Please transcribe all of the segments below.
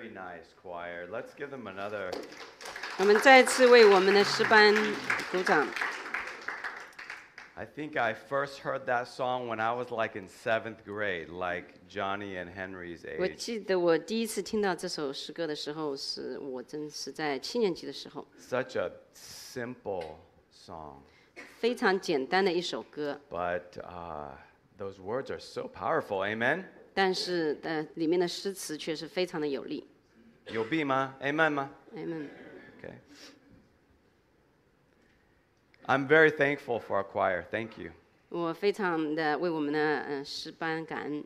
Very nice, choir. Let's give them another. 我们再次为我们的诗班鼓掌。 I think I first heard that song when I was like in 7th grade, like Johnny and Henry's 我 age. 记得我第一次听到这首诗歌的时候，是我真是在7年级的时候。 Such a simple song. 非常简单的一首歌， But those words are so powerful, amen? 但是里面的诗词却是非常的有力。 有币吗？ Amen 吗？ Amen。 Okay. I'm very thankful for our choir. Thank you. 我非常的为我们的诗班感恩。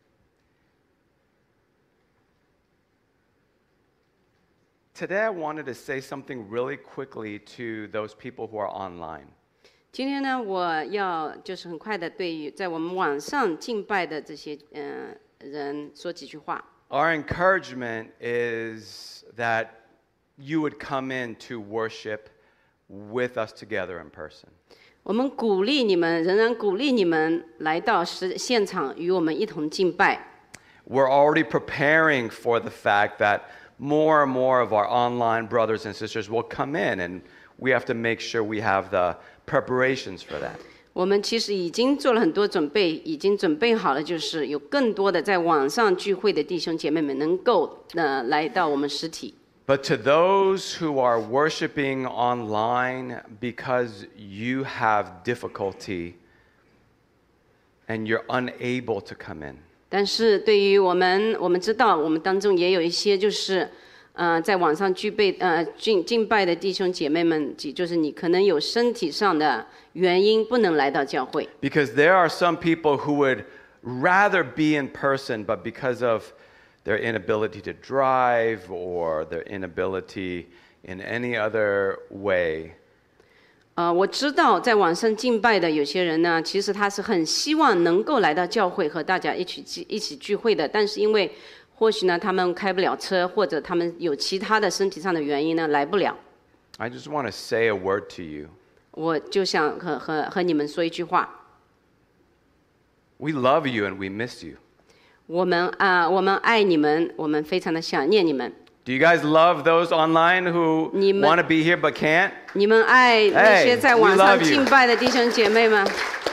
Today I wanted to say something really quickly to those people who are online. 今天呢，我要就是很快的对于在我们网上敬拜的这些人说几句话。 Our encouragement is that you would come in to worship with us together in person. 我们鼓励你们，仍然鼓励你们来到现场与我们一同敬拜。 We're already preparing for the fact that more and more of our online brothers and sisters will come in, and we have to make sure we have the preparations for that. 我们其实已经做了很多准备，已经准备好了，就是有更多的在网上聚会的弟兄姐妹们能够来到我们实体。 But to those who are worshiping online because you have difficulty and you're unable to come in. 但是对于我们知道，我们当中也有一些就是在网上敬拜的弟兄姐妹们，就是你可能有身体上的原因不能来到教会。 Because there are some people who would rather be in person, but because of their inability to drive or their inability in any other way. 我知道在网上敬拜的有些人呢，其实他是很希望能够来到教会和大家一起聚会的，但是因为或许呢他们开不了车，或者他们有其他的身体上的原因呢来不了。 I just want to say a word to you. 我就想和你们说一句话。 We love you and we miss you. 我们爱你们，我们非常的想念你们。 Do you guys love those online who 你们 want to be here but can't? 你们爱那些在网上敬拜的弟兄姐妹吗？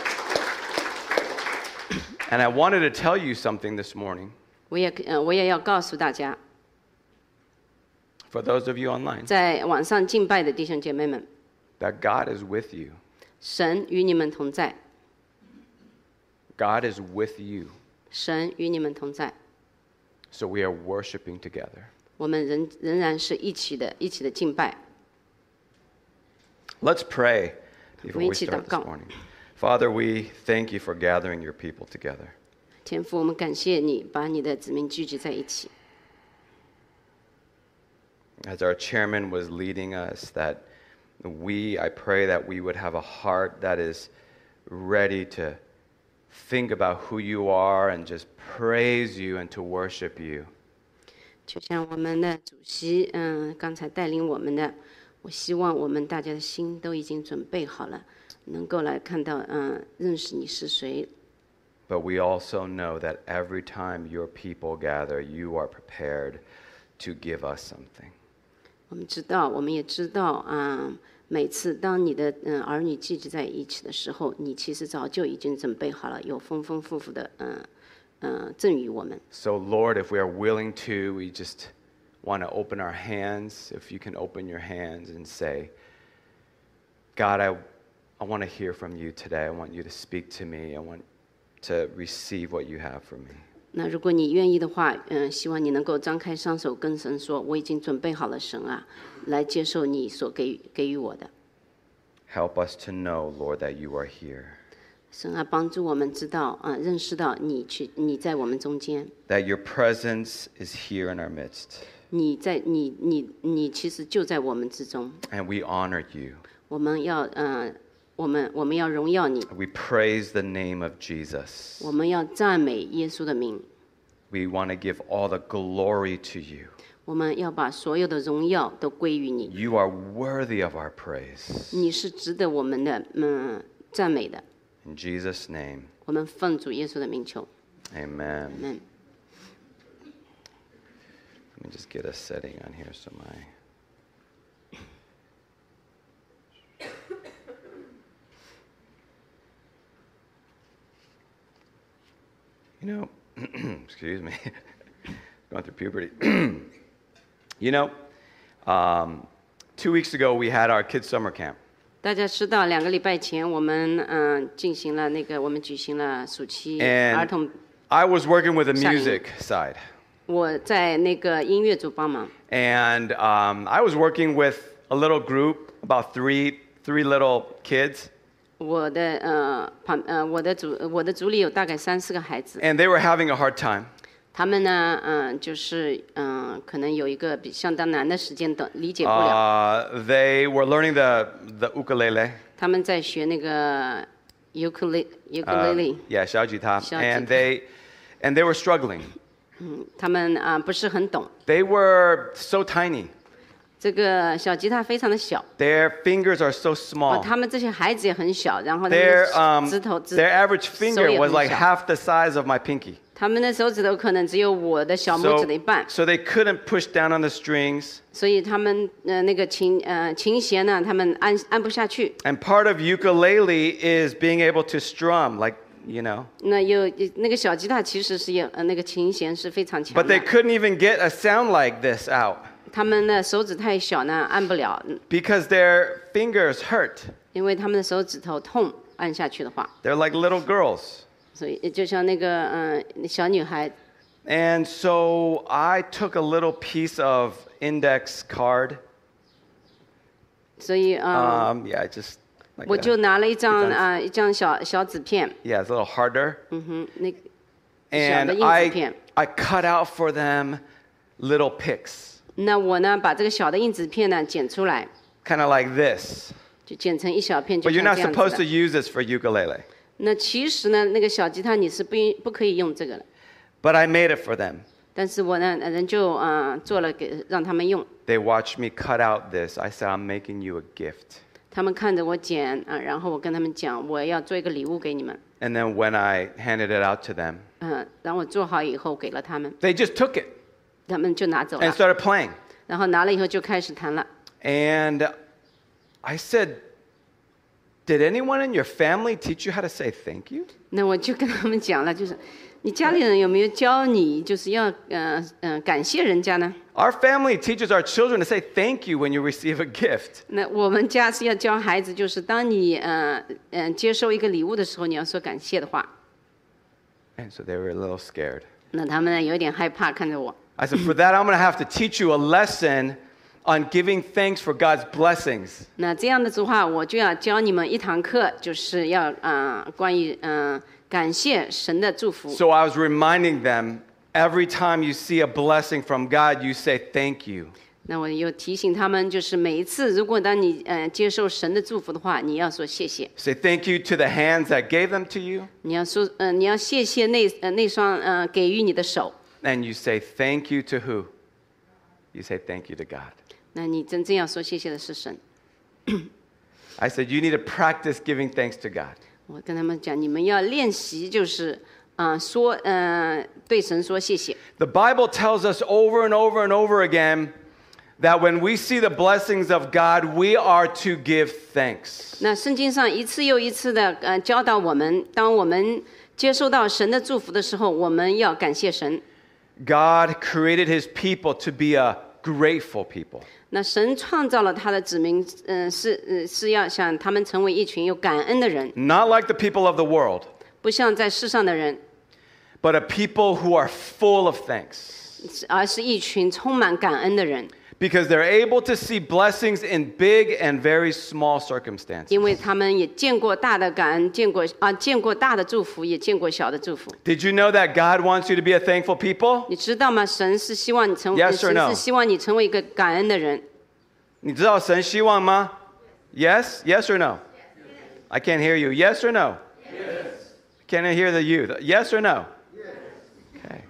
And I wanted to tell you something this morning. 我也要告诉大家， For those of you online, 在网上敬拜的弟兄姐妹们， that God is with you. 神与你们同在， God is with you. 神与你们同在。 So we are worshiping together. 我们仍然是一起的敬拜。 Let's pray before we 我们一起祷 start this 告。 morning. Father, we thank you for gathering your people together. 天父，我们感谢你把你的子民聚集在一起。 As our chairman was leading us, that I pray that we would have a heart that is ready to think about who you are and just praise you and to worship you. 就像我们的主席刚才带领我们的，我希望我们大家的心都已经准备好了，能够来看到认识你是谁。 But we also know that every time your people gather, you are prepared to give us something. 我们也知道每次当你的儿女聚集在一起的时候，你其实早就已经准备好了，有丰丰富富的赠予我们。 So Lord, if we are willing to, we just want to open our hands. If you can open your hands and say, God, I want to hear from you today. I want you to speak to me. I want to receive what you have for me. 那如果你愿意的话，希望你能够张开双手跟神说，我已经准备好了，神啊，来接受你所给予我的。 Help us to know, Lord, that you are here. 神啊，帮助我们知道认识到你在我们中间， That your presence is here in our midst. 你其实就在我们之中。 And we honor you. 我们要荣耀你， We praise the name of Jesus. 我们要赞美耶稣的名， We want to give all the glory to you. 我们要把所有的荣耀都归于你。 You are worthy of our praise. 你是值得我们的赞美的。 In Jesus' name, 我们奉主耶稣的名求。 amen. 嗯。 me just get a setting on here so my. You know, excuse me, going through puberty. You know, 2 weeks ago we had our kids' summer camp. 大家知道，2个礼拜前我们我们举行了暑期儿童。 I was working with the music side. 我在那个音乐组帮忙。 And I was working with a little group, about three little kids. 我的组里有大概3-4个孩子。 And they were having a hard time. 他们呢，可能有一个相当难的时间等理解不了。 They were learning the ukulele. 他们在学那个 ukulele. Yeah, 小吉他. And they were struggling. 他们不是很懂。 They were so tiny. 这个小吉他非常的小。 Their fingers are so small. 他们这些孩子也很小，然后 their average finger was like half the size of my pinky. 他们的手指头可能只有我的小拇指的一半。 So they couldn't push down on the strings. 所以他们那个琴弦呢，他们按不下去。 And part of ukulele is being able to strum, like, you know. 那个小吉他其实是那个琴弦是非常强的。 But they couldn't even get a sound like this out. 他们的手指太小呢，按不了。 Because their fingers hurt. 因为他们的手指头痛，按下去的话。 They're like little girls. 所以就像那个小女孩。 And so I took a little piece of index card. 所以 yeah, just. Like 我就拿了一张小纸片。 Yeah, it's a little harder. 那个小的印纸片。 I cut out for them little picks. 那我呢，把这个小的印纸片呢剪出来。 Kind of like this. 就剪成一小片，就 But 像 you're 这 not 样子 supposed to 的。 use this for ukulele. 那其实呢，那个小吉他你是不可以用这个的。 But I made it for them. 但是我呢，人就做了让他们用。 They watched me cut out this. I said, I'm making you a gift. 他们看着我剪然后我跟他们讲，我要做一个礼物给你们。 And then when I handed it out to them, 然后我做好以后给了他们。 they just took it. 他们就拿走了。 And started playing. 然后拿了以后就开始弹了。 And I said, did anyone in your family teach you how to say thank you? 那我就跟他们讲了，就是你家里人有没有教你，就是要感谢人家呢？ Our family teaches our children to say thank you when you receive a gift. 那我们家是要教孩子，就是当你接受一个礼物的时候，你要说感谢的话。 And so they were a little scared. 那他们呢有点害怕，看着我。 I said, for that, I'm going to have to teach you a lesson on giving thanks for God's blessings. 那这样的话，我就要教你们一堂课，就是要关于感谢神的祝福。 So I was reminding them, every time you see a blessing from God, you say thank you. 那我又提醒他们，就是每一次，如果当你接受神的祝福的话，你要说谢谢。 Say thank you to the hands that gave them to you. 你要说你要谢谢那双给予你的手。 And you say thank you to who? You say thank you to God. 那你真正要说谢谢的是神。 I said you need to practice giving thanks to God. 我跟他们讲，你们要练习，就是说对神说谢谢。 The Bible tells us over and over and over again that when we see the blessings of God, we are to give thanks. 那圣经上一次又一次的教导我们，当我们接受到神的祝福的时候，我们要感谢神。 God created His people to be a grateful people. 那神创造了他的子民，是要想他们成为一群有感恩的人， Not like the people of the world, 不像在世上的人， but a people who are full of thanks. 而是一群充满感恩的人。 Because they're able to see blessings in big and very small circumstances. 因为他们也见过大的感恩，见过大的祝福，也见过小的祝福。 Did you know that God wants you to be a thankful people? 你知道吗？神是希望你成为 Yes or no? 神是希望你成为一个感恩的人。 你知道神希望吗? Yes? Yes or no? I can't hear you. Yes or no? Yes. Can I hear the you? Yes or no? Yes. Okay.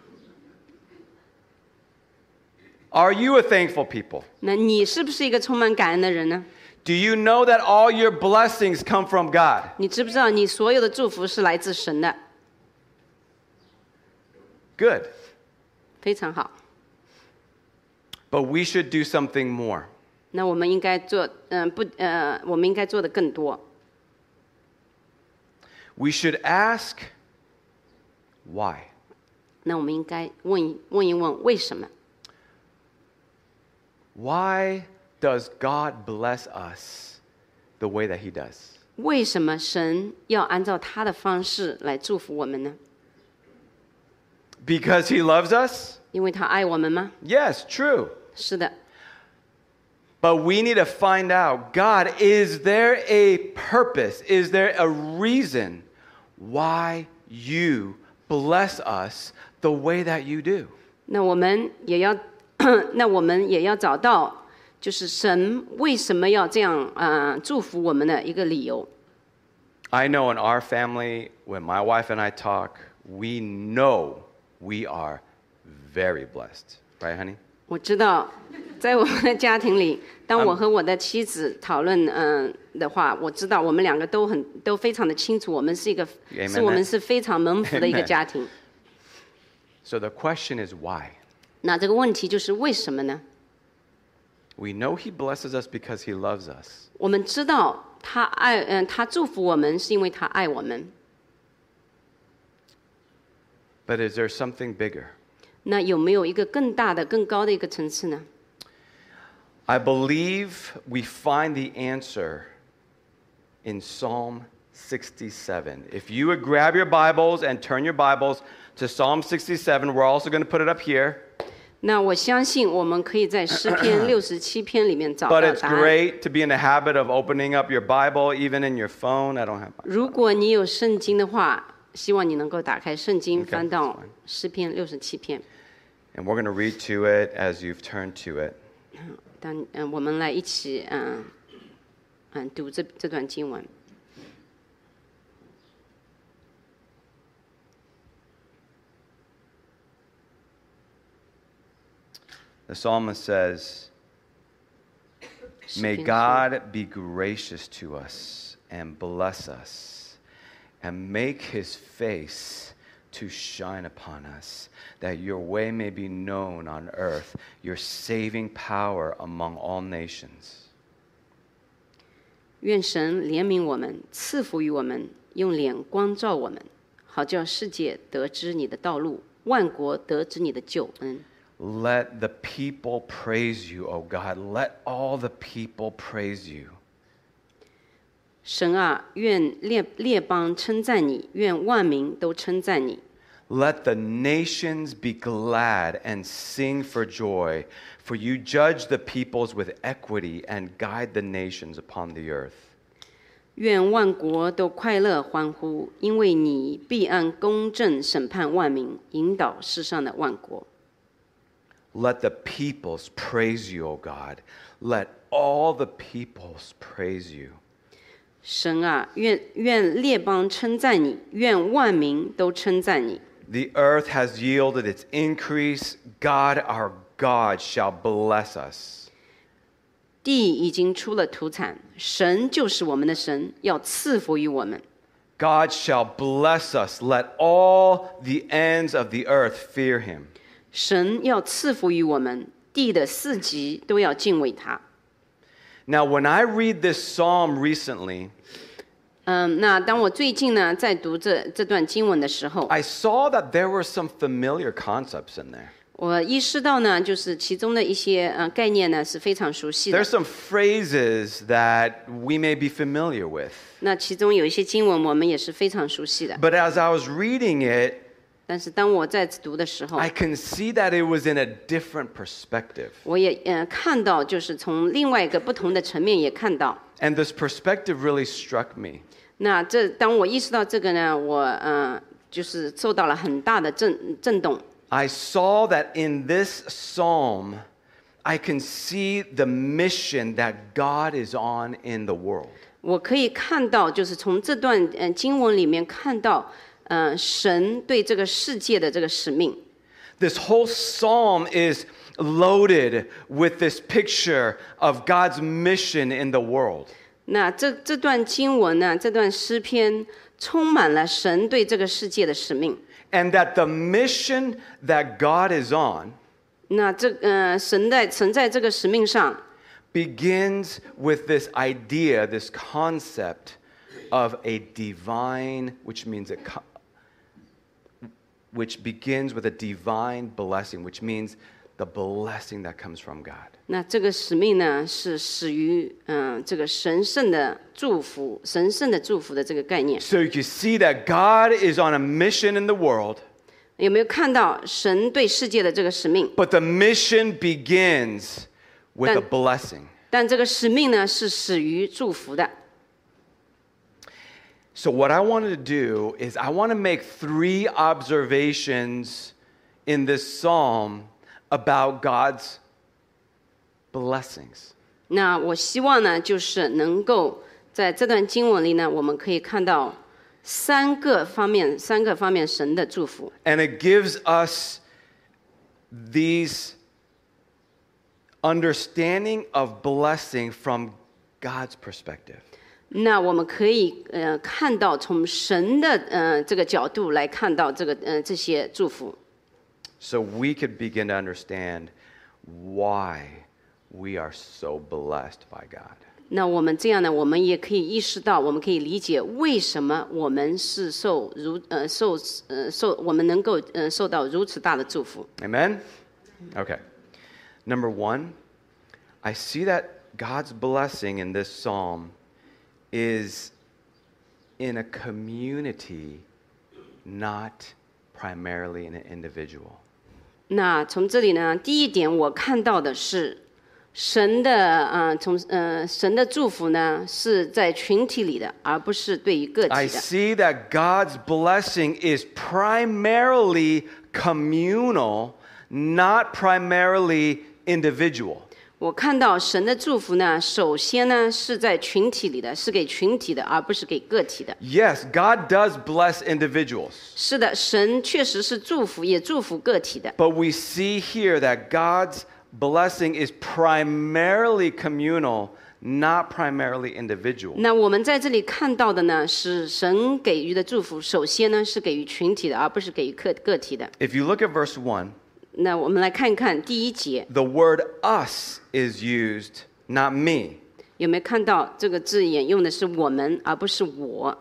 Are you a thankful people? 那你是不是一个充满感恩的人呢？ Do you know that all your blessings come from God? 你知不知道你所有的祝福是来自神的？ Good. 非常好。 But we should do something more. 那我们应该做，我们应该做的更多。 We should ask why. 那我们应该问一问为什么？ Why does God bless us the way that He does? 为什么神要按照他的方式来祝福我们呢？ Because He loves us? 因为他爱我们吗？ Yes, true. 是的。 But we need to find out, God, is there a purpose? Is there a reason why you bless us the way that you do? 那我们也要找到，就是神为什么要这样祝福我们的一个理由。 I know in our family, when my wife and I talk, we know we are very blessed. Right, honey? 我知道，在我们的家庭里，当我和我的妻子讨论的话，我知道我们两个都非常的清楚，我们是非常蒙福的一个家庭。 So the question is why? 那这个问题就是为什么呢？ We know He blesses us because He loves us. 我们知道他祝福我们是因为他爱我们。 But is there something bigger? 那有没有一个更大的、更高的一个层次呢？ I believe we find the answer in Psalm 67. If you would grab your Bibles and turn your Bibles to Psalm 67, we're also going to put it up here. 那我相信我们可以在诗篇67篇里面找到 But 答 it's 案。 great to be in the habit of opening up your Bible, even in your phone. I don't have my 如果你有圣经的话，希望你能够打开圣经， Okay, 翻到 that's fine. 诗篇67篇。 And we're going to read to it as you've turned to it. 我们来一起读这段经文。 The psalmist says, 诗 May 篇说 God be gracious to us and bless us and make His face to shine upon us, that your way may be known on earth, your saving power among all nations. 愿神怜悯我们，赐福于我们，用脸光照我们，好叫世界得知你的道路，万国得知你的救恩。 Let the people praise you, O God. Let all the people praise you. 神啊，愿列邦称赞你，愿万民都称赞你。 Let the nations be glad and sing for joy, for you judge the peoples with equity and guide the nations upon the earth. 愿万国都快乐欢呼，因为你必按公正审判万民，引导世上的万国。 Let the peoples praise you, O God. Let all the peoples praise you. 神啊，愿列邦称赞你，愿万民都称赞你。 The earth has yielded its increase. God, our God, shall bless us. 地已经出了土产，神就是我们的神，要赐福于我们。 God shall bless us. Let all the ends of the earth fear him. 神要赐福于我们，地的四极都要敬畏他。 Now, when I read this psalm recently, 那当我最近呢在读这段经文的时候， I saw that there were some familiar concepts in there. 我意识到呢，就是其中的一些概念呢是非常熟悉的 There's。some phrases that we may be familiar with. 那其中有一些经文我们也是非常熟悉的。 But as I was reading it, 但是当我在读的时候， I can see that it was in a different perspective. 我也看到，就是从另外一个不同的层面也看到。 And this perspective really struck me. 那当我意识到这个呢，我就是受到了很大的震动。 I saw that in this psalm, I can see the mission that God is on in the world. 我可以看到，就是从这段经文里面看到，神对这个世界的这个使命。 This whole psalm is loaded with this picture of God's mission in the world. 那这段经文呢，这段诗篇充满了神对这个世界的使命。 And that the mission that God is on 那神在这个使命上， begins with this idea, this concept of a divine, which begins with a divine blessing, which means the blessing that comes from God. 那这个使命呢，是始于这个神圣的祝福的这个概念。 So you can see that God is on a mission in the world, 有没有看到神对世界的这个使命？ but the mission begins with a blessing. 但这个使命呢，是始于祝福的。 So what I wanted to do is I want to make 3 observations in this psalm about God's blessings. 那我希望呢，就是能够在这段经文里呢，我们可以看到三个方面神的祝福。 And it gives us these understanding of blessing from God's perspective. 那我们可以看到从神的这个角度来看到这些祝福。 So we could begin to understand why we are so blessed by God. 那我们这样呢，我们也可以意识到，我们可以理解为什么我们是我们能够受到如此大的祝福。 Amen? Okay. Number 1, I see that God's blessing in this psalm is in a community, not primarily in an individual. 那从这里呢，第一点我看到的是，神的祝福呢是在群体里的，而不是对于个体 I 的。 see that God's blessing is primarily communal, not primarily individual. 我看到神的祝福呢，首先呢是在群体里的，是给群体的，而不是给个体的。 Yes, God does bless individuals. 是的，神确实是祝福，也祝福个体的。 But we see here that God's blessing is primarily communal, not primarily individual. 那我们在这里看到的呢，是神给予的祝福，首先呢是给予群体的，而不是给予个体的。 If you look at verse 1, 那我们来看看第一节， the word us is used, not me. 有没有看到这个字眼用的是我们，而不是我？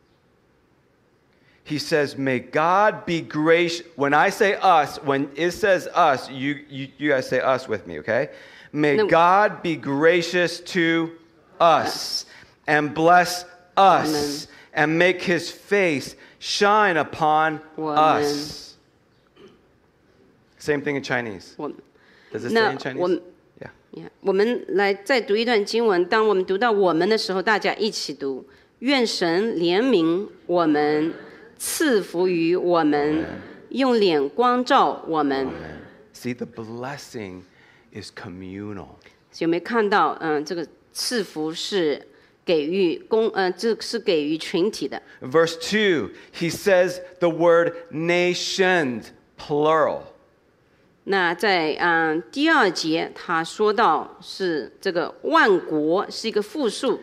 He says, may God be gracious. When I say us, when it says us, you guys say us with me, okay? May No. God be gracious to us and bless us and make his face shine upon 我们。 us. Same thing in Chinese. 我们 Does it say 那 in Chinese? 我们 Yeah. 我们来再读一段经文。当我们读到我们的时候，大家一起读：愿神怜悯我们，赐福于我们，用脸光照我们。 See, the blessing is communal. 有没有看到？这个赐福是给予这是给予群体的。 Verse 2, he says the word nations, plural. 那在第二节，他说到是这个万国是一个复数，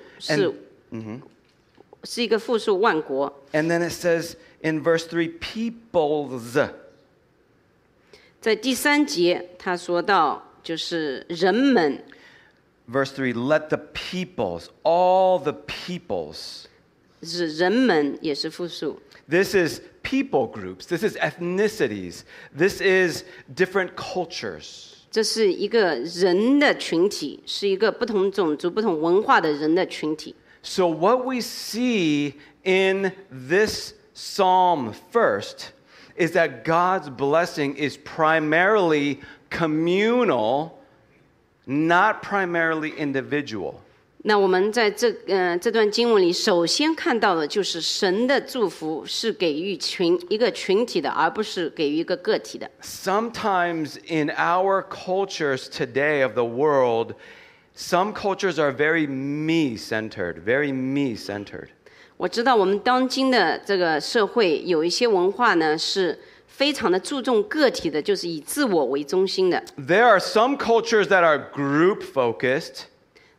是一个复数万国。 And then it says in verse 3, peoples. 在第三节，他说到就是人们， Verse 3, let the peoples, all the peoples. 是人们也是复数。 This is people groups. This is ethnicities. This is different cultures. 这是一个人的群体，是一个不同种族、不同文化的人的群体。 So what we see in this psalm first is that God's blessing is primarily communal, not primarily individual. 那我们在这段经文里，首先看到的就是神的祝福是给予一个群体的，而不是给予一个个体的。 Sometimes in our cultures today of the world, some cultures are very me-centered, very me-centered. 我知道我们当今的这个社会有一些文化呢是非常的注重个体的，就是以自我为中心的。 There are some cultures that are group-focused.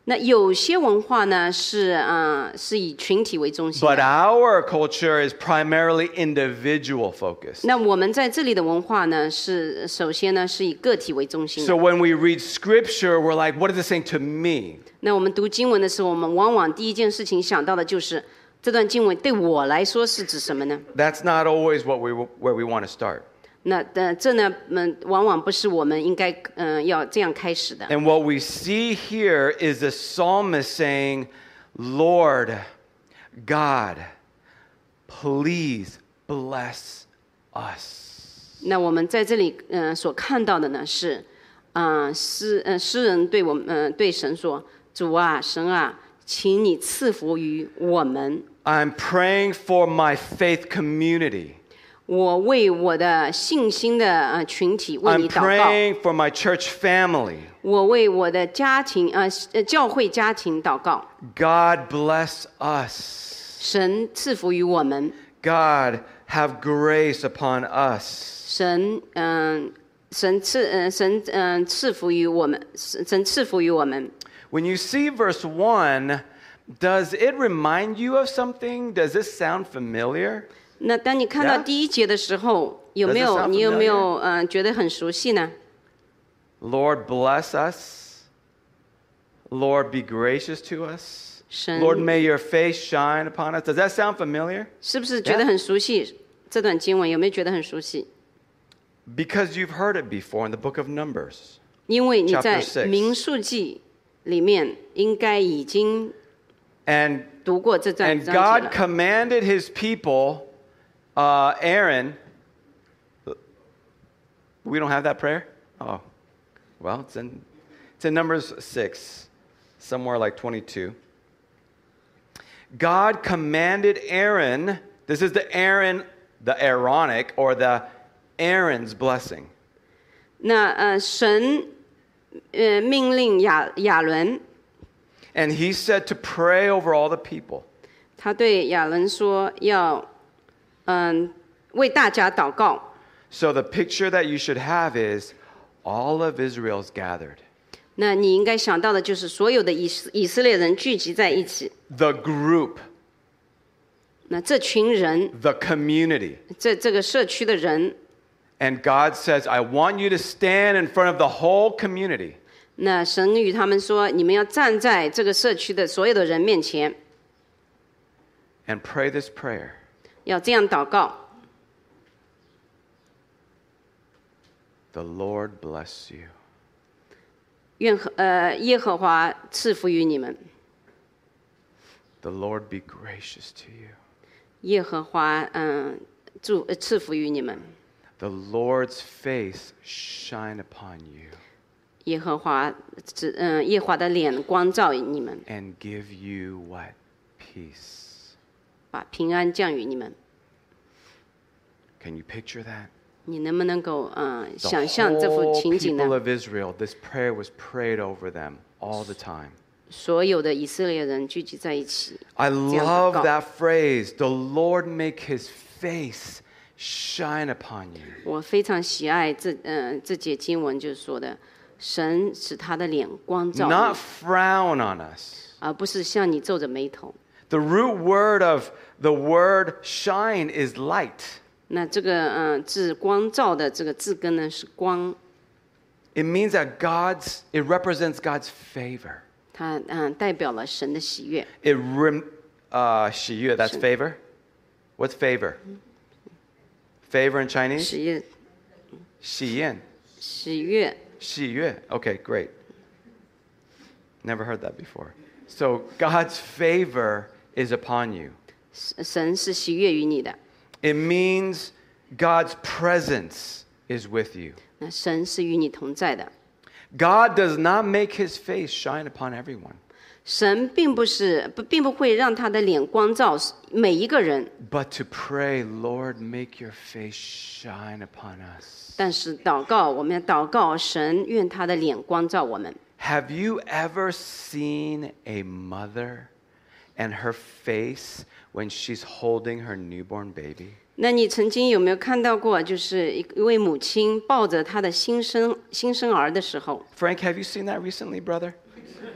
那有些文化呢是以群体为中心 But 的。 our culture is primarily individual focused. 那我们在这里的文化呢，是首先呢是以个体为中心 So 的。 when we read scripture, we're like, what is it saying to me? 那我们读经文的时候，我们往往第一件事情想到的就是这段经文对我来说是指什么呢？ That's not always where we want to start. 那这呢，往往不是我们应该要这样开始的。 And what we see here is the psalmist saying, Lord, God, please bless us. 那我们在这里所看到的呢是，诗人对对神说：“主啊，神啊，请你赐福于我们。 I'm praying for my faith community. 我为我的信心的群体为 I'm 你祷告。 praying for my church family. 我为我的家庭教会家庭祷告。 God bless us. 神赐福于我们。 God have grace upon us. 神赐福于我们。神赐福于我们。 When you see verse 1, does it remind you of something? Does this sound familiar? 那当你看到 Yeah? 第一节的时候，你有 Does it sound 没有觉得很熟悉呢？ Lord, bless us. Lord, be gracious to us. 神 Lord, may your face shine upon us. Does that sound familiar? 是不是觉得很熟悉？这段经文有没有觉得很熟悉？ Because you've heard it before in the book of Numbers. 因为你在 Chapter 6. 民数记里面应该已经 And 读过这章 And 节 God 了。 commanded his people, Aaron. We don't have that prayer? Oh, well, it's in Numbers 6, somewhere like 22. God commanded Aaron, this is the Aaronic, or the Aaron's blessing. 那神命令亚伦， And he said to pray over all the people. 他对亚伦说要为大家祷告。 So the picture that you should have is all of Israel's gathered. 那你应该想到的就是所有的以色列人聚集在一起。 The group, 那这群人， the community. 这个社区的人， And God says, I want you to stand in front of the whole community. 那神与他们说，你们要站在这个社区的所有的人面前， And pray this prayer. 要这样祷告。 The Lord bless you. 愿耶和华赐福于你们， The Lord be gracious to you. 耶和华赐福于你们， The Lord's face shine upon you 耶和华的脸光照你们， and give you what? Peace. 把平安降于你们。 Can you picture that? 你能不能够 The 想象这幅 whole 情景 people 呢？ of Israel, this prayer was prayed over them all the time. 所有的以色列人聚集在一起， I 这样祷 love 告。 that phrase. The Lord make his face shine upon you. 我非常喜爱这节经文就是说的，神使他的脸光照 Not 你， frown on us. 而不是向你皱着眉头。 The root word of the word shine is light. 那这个字光照的这个字根呢是光， It means that it represents God's favor. 它代表了神的喜悦。 喜悦, that's favor. What's favor? Favor in Chinese? 喜悦， 喜宴. 喜悦， 喜悦. Okay, great. Never heard that before. So God's favor is upon you. 神是喜悦于你的。 It means God's presence is with you. 那神是与你同在的。 God does not make his face shine upon everyone, 神并不会让他的脸光照每一个人， but to pray, Lord, make your face shine upon us. 但是祷告，我们要祷告神，愿他的脸光照我们。 Have you ever seen a mother and her face when she's holding her newborn baby? 那你曾经有没有看到过，就是一位母亲抱着她的新生儿的时候？ Frank, have you seen that recently, brother?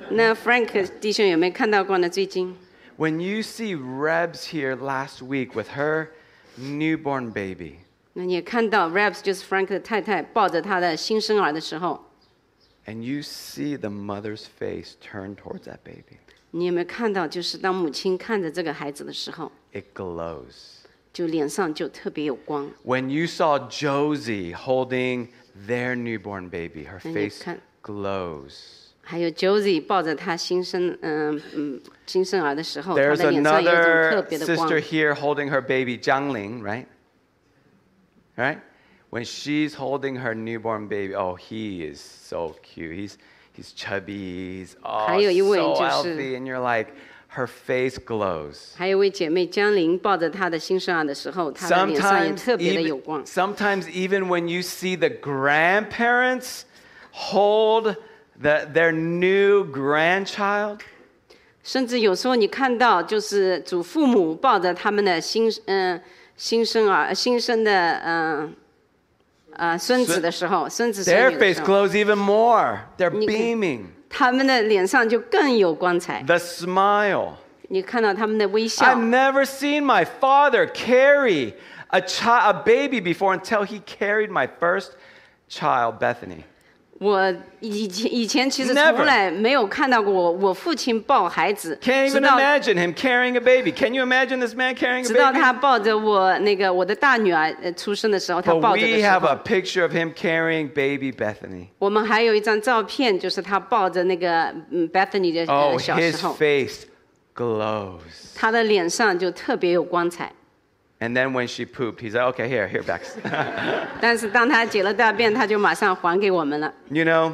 那 Frank 弟兄有没有看到过呢？最近 When you see Rebs here last week with her newborn baby, 那你也看到 Rabs 就是 Frank 的太太抱着他的新生儿的时候， and you see the mother's face turn towards that baby, 你有没有看到？就是当母亲看着这个孩子的时候， it glows. 就脸上就特别有光。 When you saw Josie holding their newborn baby, her 那你 face 看 glows. 还有 Josie 抱着他新生儿的时候，他 There's 的脸上有一种特 another 别的光。 sister here holding her baby, Jiang Ling, right? Right? When she's holding her newborn baby, oh, he is so cute. He's chubby. He's 还有一位 so 就是 healthy, and you're like, her face glows. 还有一位姐妹江玲抱着她的新生儿的时候，她的脸上也 Sometimes 特别的有光。 even when you see the grandparents hold their new grandchild, 甚至有时候你看到，就是祖父母抱着他们的新生的孙子的时候，孙子孙 their 女的 face 时候， glows even more. They're 你看 beaming. 他们的脸上就更有光彩。 The smile. 你看到他们的微笑 I've。never seen my father carry a baby before until he carried my first child, Bethany. 我以前其实 Never 从来没有看到过我父亲抱孩子， Can't 直 even 到 imagine him carrying a baby. Can you imagine this man carrying a 直到 baby? 他抱着我的大女儿出生的时候，他 But 抱着 we 的时 have a 候， picture of him carrying baby Bethany. 我们还有一张照片，就是他抱着那个Bethany 的 Oh, 小时 his 候， face glows. 他的脸上就特别有光彩。 And then when she pooped, he's like, okay, here, Bex. 但是当他解了大便，他就马上还给我们了。 You know,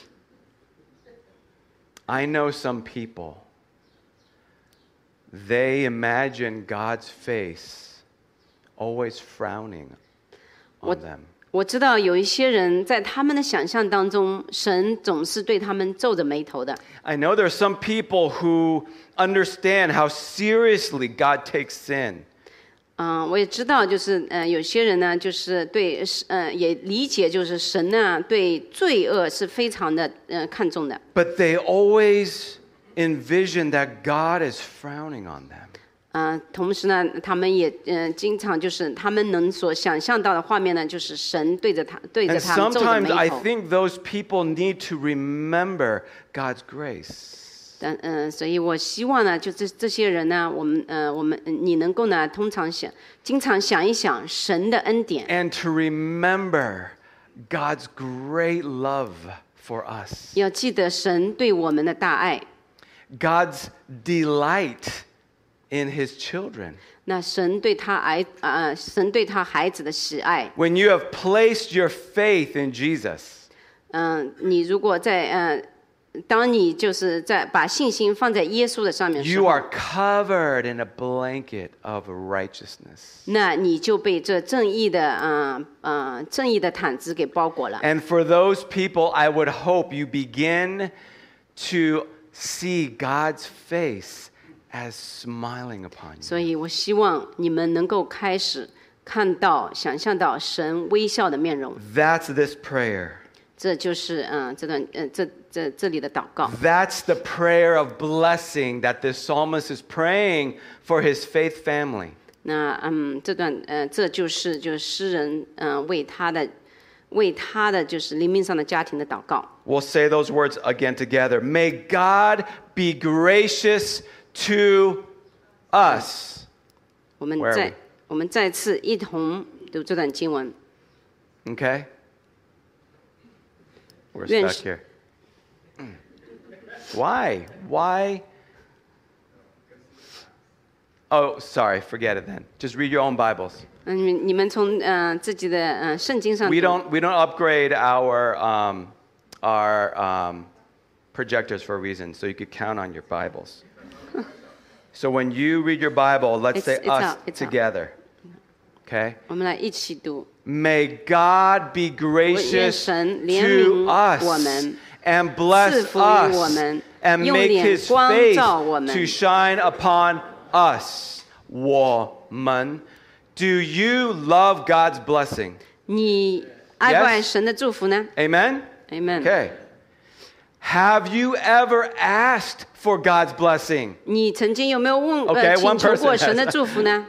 I know some people, they imagine God's face always frowning on them. 我知道有一些人在他们的想象当中，神总是对他们皱着眉头的。 I know there are some people who understand how seriously God takes sin. 我也知道，就是有些人呢，就是对也理解，就是神呢对罪恶是非常的看重的。 But they always envision that God is frowning on them. 同时呢，他们也经常就是他们能所想象到的画面呢，就是神对着 And 他们皱着 sometimes 眉 I 头。 think those people need to remember God's grace. 所以我希望呢，就这些人呢，我们你能够呢，经常想一想神的恩典， And to remember God's great love for us. 要记得神对我们的大爱。 God's delight in his children. 那神对他孩子的喜爱。 When you have placed your faith in Jesus, 你如果当你就是把信心放在耶稣的上面的时 you 候， are covered in a blanket of righteousness. 那你就被这正义的毯子给包裹了。 And for those people, I would hope you begin to see God's face as smiling upon you. 所以我希望你们能够开始想象到神微笑的面容。 That's this prayer. 这就是这里的祷告。 That's the prayer of blessing that this psalmist is praying for his faith family. 那这就是诗人为他的就是灵命上的家庭的祷告。 We'll say those words again together. May God be gracious to us. 我们 Where are we? 再次一同读这段经文。 Okay? We're Yes. stuck here. Why? Oh, sorry, forget it then. Just read your own Bibles. 你们从自己的圣经上 We 读。 don't upgrade our projectors for a reason, so you could count on your Bibles. So when you read your Bible, let's say It's us out, it's out. together. Okay? 我们来一起读。 May God be gracious 愿神怜 to 悯我 us 们， and bless 赐福于我 us 们， and 用 make 脸 his 光 face 照我们。 to shine upon us. 我们. Do you love God's blessing? 你爱不爱神的祝福呢 Amen? Amen. Okay. Have you ever asked for God's blessing? 你曾经有没有 Okay, 请 one 求 person 过神的 has. 祝福呢？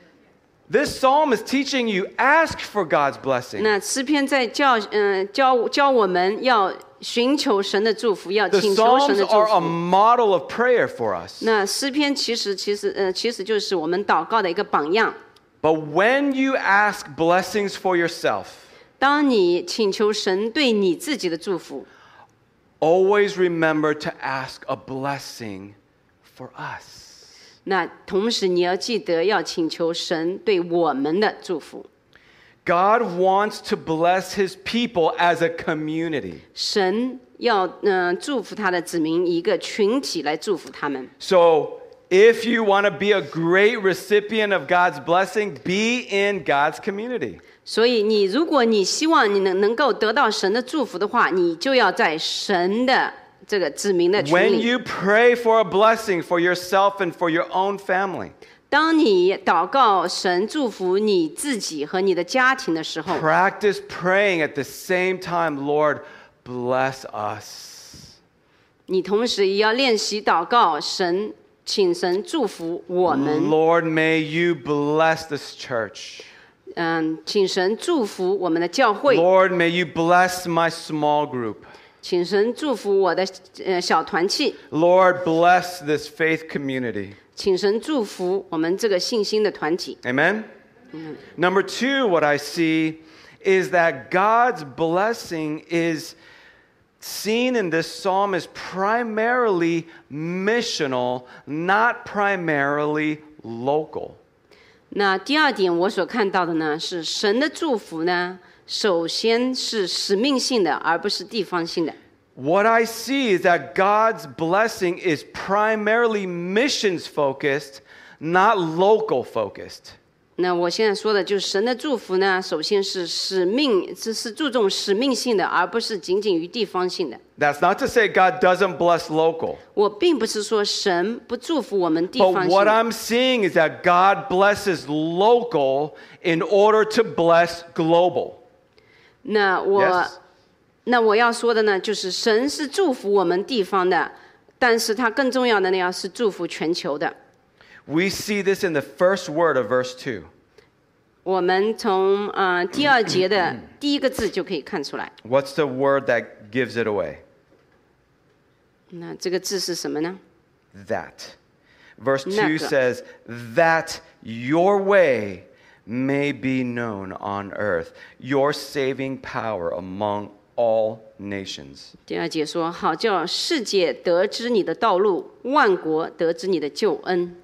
This psalm is teaching you ask for God's blessing. 那诗篇在教我们要寻求神的祝福，要 The 请求神 psalms 的祝 are a 福。 model of prayer for us. 那诗篇其实就是我们祷告的一个榜样。 But when you ask blessings for yourself, 当你请求神对你自己的祝福， always remember to ask a blessing for us. 那同时你要记得要请求神对我们的祝福。 God wants to bless his people as a community. 神要祝福他的子民，一个群体来祝福他们。 So, if you want to be a great recipient of God's blessing, be in God's community. 所以如果你希望你能够得到神的祝福的话，你就要在神的这个子民的群 When 里。 you pray for a blessing for yourself and for your own family, 当你祷告神祝福你自己和你的家庭的时候， practice praying at the same time, Lord, bless us. 你同时也要练习祷告神，请神祝福我们。 Lord, may you bless this church. 请神祝福我们的教会， Lord, may you bless my small group. 请神祝福我的小团契， Lord, bless this faith community. 请神祝福我们这个信心的团体。 Amen? Number two, what I see is that God's blessing is seen in this psalm as primarily missional, not primarily local. 那第二点，我所看到的呢，是神的祝福呢，首先是使命性的，而不是地方性的。 What I see is that God's blessing is primarily missions focused, not local focused. 那我现在说的就是神的祝福呢，首先是使命，是注重使命性的，而不是仅仅于地方性的。 That's not to say God doesn't bless local. 我并不是说神不祝福我们地 But 方性 what 的， I'm seeing is that God blesses local in order to bless global. 那 Yes? 我要说的呢，就是神是祝福我们地方的，但是他更重要的呢，要是祝福全球的。 We see this in the first word of verse 2. 我们从第二节的第一个字就可以看出来。 What's the word that gives it away? 那这个字是什么呢？ That. Verse 2 那个。 says, that your way may be known on earth, your saving power among all nations. 第二节说：“好叫世界得知你的道路，万国得知你的救恩。”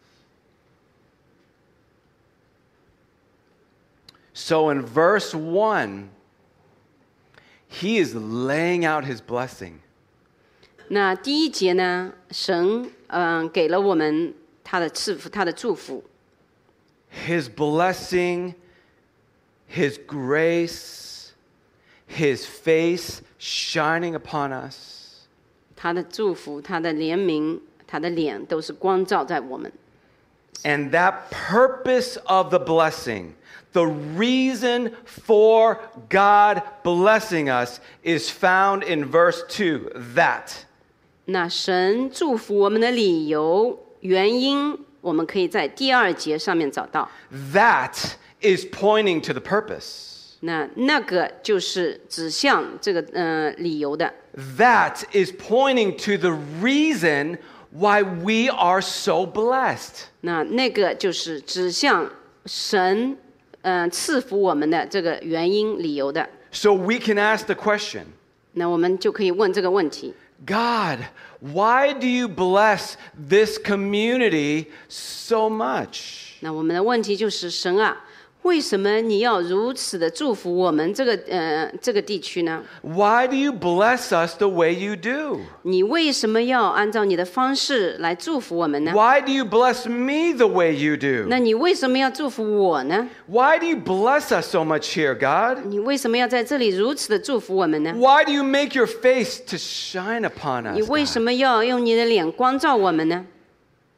So in verse 1, he is laying out his blessing. 那第一节呢，神给了我们他的赐福，他的祝福。 His blessing, his grace, his face shining upon us. 他的祝福，他的怜悯，他的脸都是光照在我们。 And that purpose of the blessing, the reason for God blessing us, is found in verse 2. That. 那神祝福我们的理由、原因，我们可以在第二节上面找到。 That is pointing to the purpose. 那个就是指向这个理由的。 That is pointing to the reason why we are so blessed. 那个就是指向神赐福我们的这个原因、理由的。 So we can ask the question, 那我们就可以问这个问题。 God, why do you bless this community so much? 那我们的问题就是神啊，为什么你要如此的祝福我们这个地区呢？ Why do you bless us the way you do? 你为什么要按照你的方式来祝福我们呢？ Why do you bless me the way you do? 那你为什么要祝福我呢？ Why do you bless us so much here, God? 你为什么要在这里如此的祝福我们呢？ Why do you make your face to shine upon 你 us? 为 God? 什么要用你的脸光照我们呢？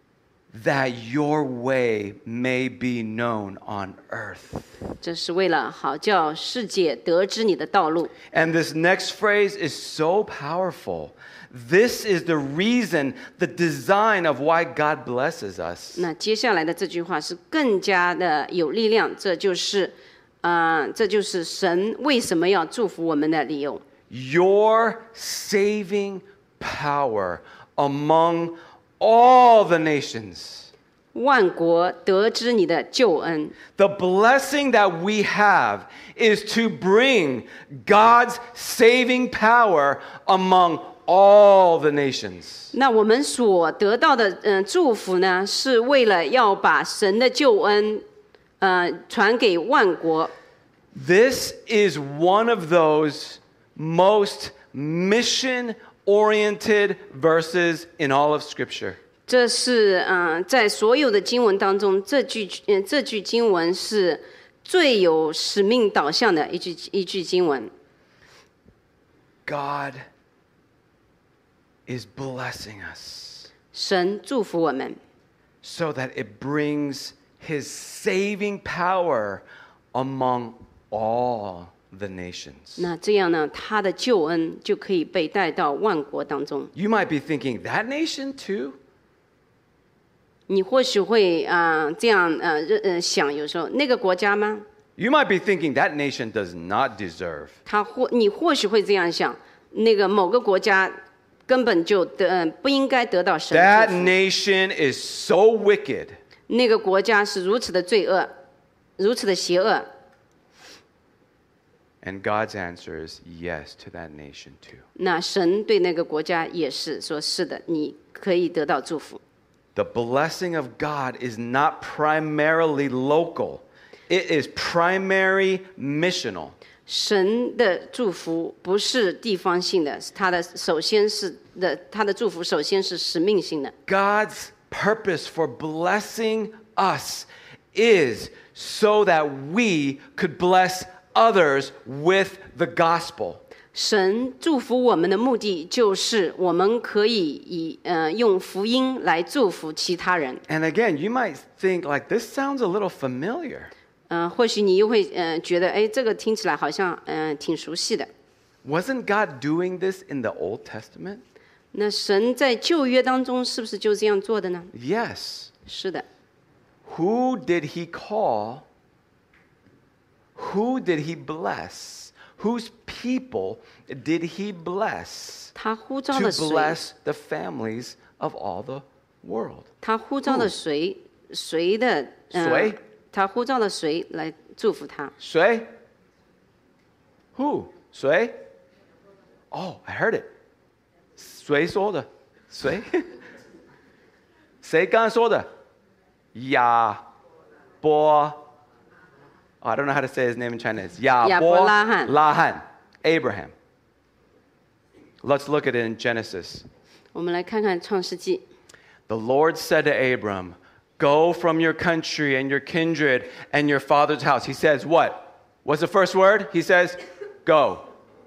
that your way may be known on earth. 这是为了好叫世界得知你的道路。 And this next phrase is so powerful. This is the reason, the design of why God blesses us. 那接下来的这句话是更加的有力量，这就是神为什么要祝福我们的理由。 Your saving power among all the nations. 万国得知你的救恩。 The blessing that we have is to bring God's saving power among all the nations. 那我们所得到的祝福呢，是为了要把神的救恩传给万国。 This is one of those most mission-oriented verses in all of Scripture. 这是在所有的经文当中，这句经文是最有使命导向的一句经文。 God is blessing us 神祝福我们， so that it brings His saving power among all the nations. 那这样呢，他的救恩就可以被带到万国当中。 You might be thinking, that nation too? 你或许会这样想，有时候那个国家吗？ You might be thinking, that nation does not deserve. 你或许会这样想，那个某个国家根本就不应该得到神的 That 祝福。 nation is so wicked. 那个国家是如此的罪恶，如此的邪恶。 And God's answer is yes to that nation too. 那神对那个国家也是说：是的，你可以得到祝福。 The blessing of God is not primarily local. It is primary missional. 神的祝福不是地方性的，他的祝福首先是使命性的。 God's purpose for blessing us is so that we could bless others with the gospel. 神祝福我们的目的就是我们可以用福音来祝福其他人。 And again, you might think like this sounds a little familiar. 或许你又会觉得，哎，这个听起来好像挺熟悉的。 Wasn't God doing this in the Old Testament? 那神在旧约当中是不是就这样做的呢？ Yes. 是的。 Who did he call? Who did he bless? Whose people did he bless 他呼召 to 了谁？ bless the families of all the world? 他呼召了谁？谁的？ 谁？ 他呼召了谁来祝福他？ 谁? Who? 谁? Oh, I heard it. 谁说的？谁？谁刚说的？亚伯。Oh, I don't know how to say his name in Chinese. 亚伯拉罕 Abraham. Let's look at it in Genesis. 我们来看看创世纪。 The Lord said to Abram, "Go from your country and your kindred and your father's house." He says what? What's the first word? He says, "Go."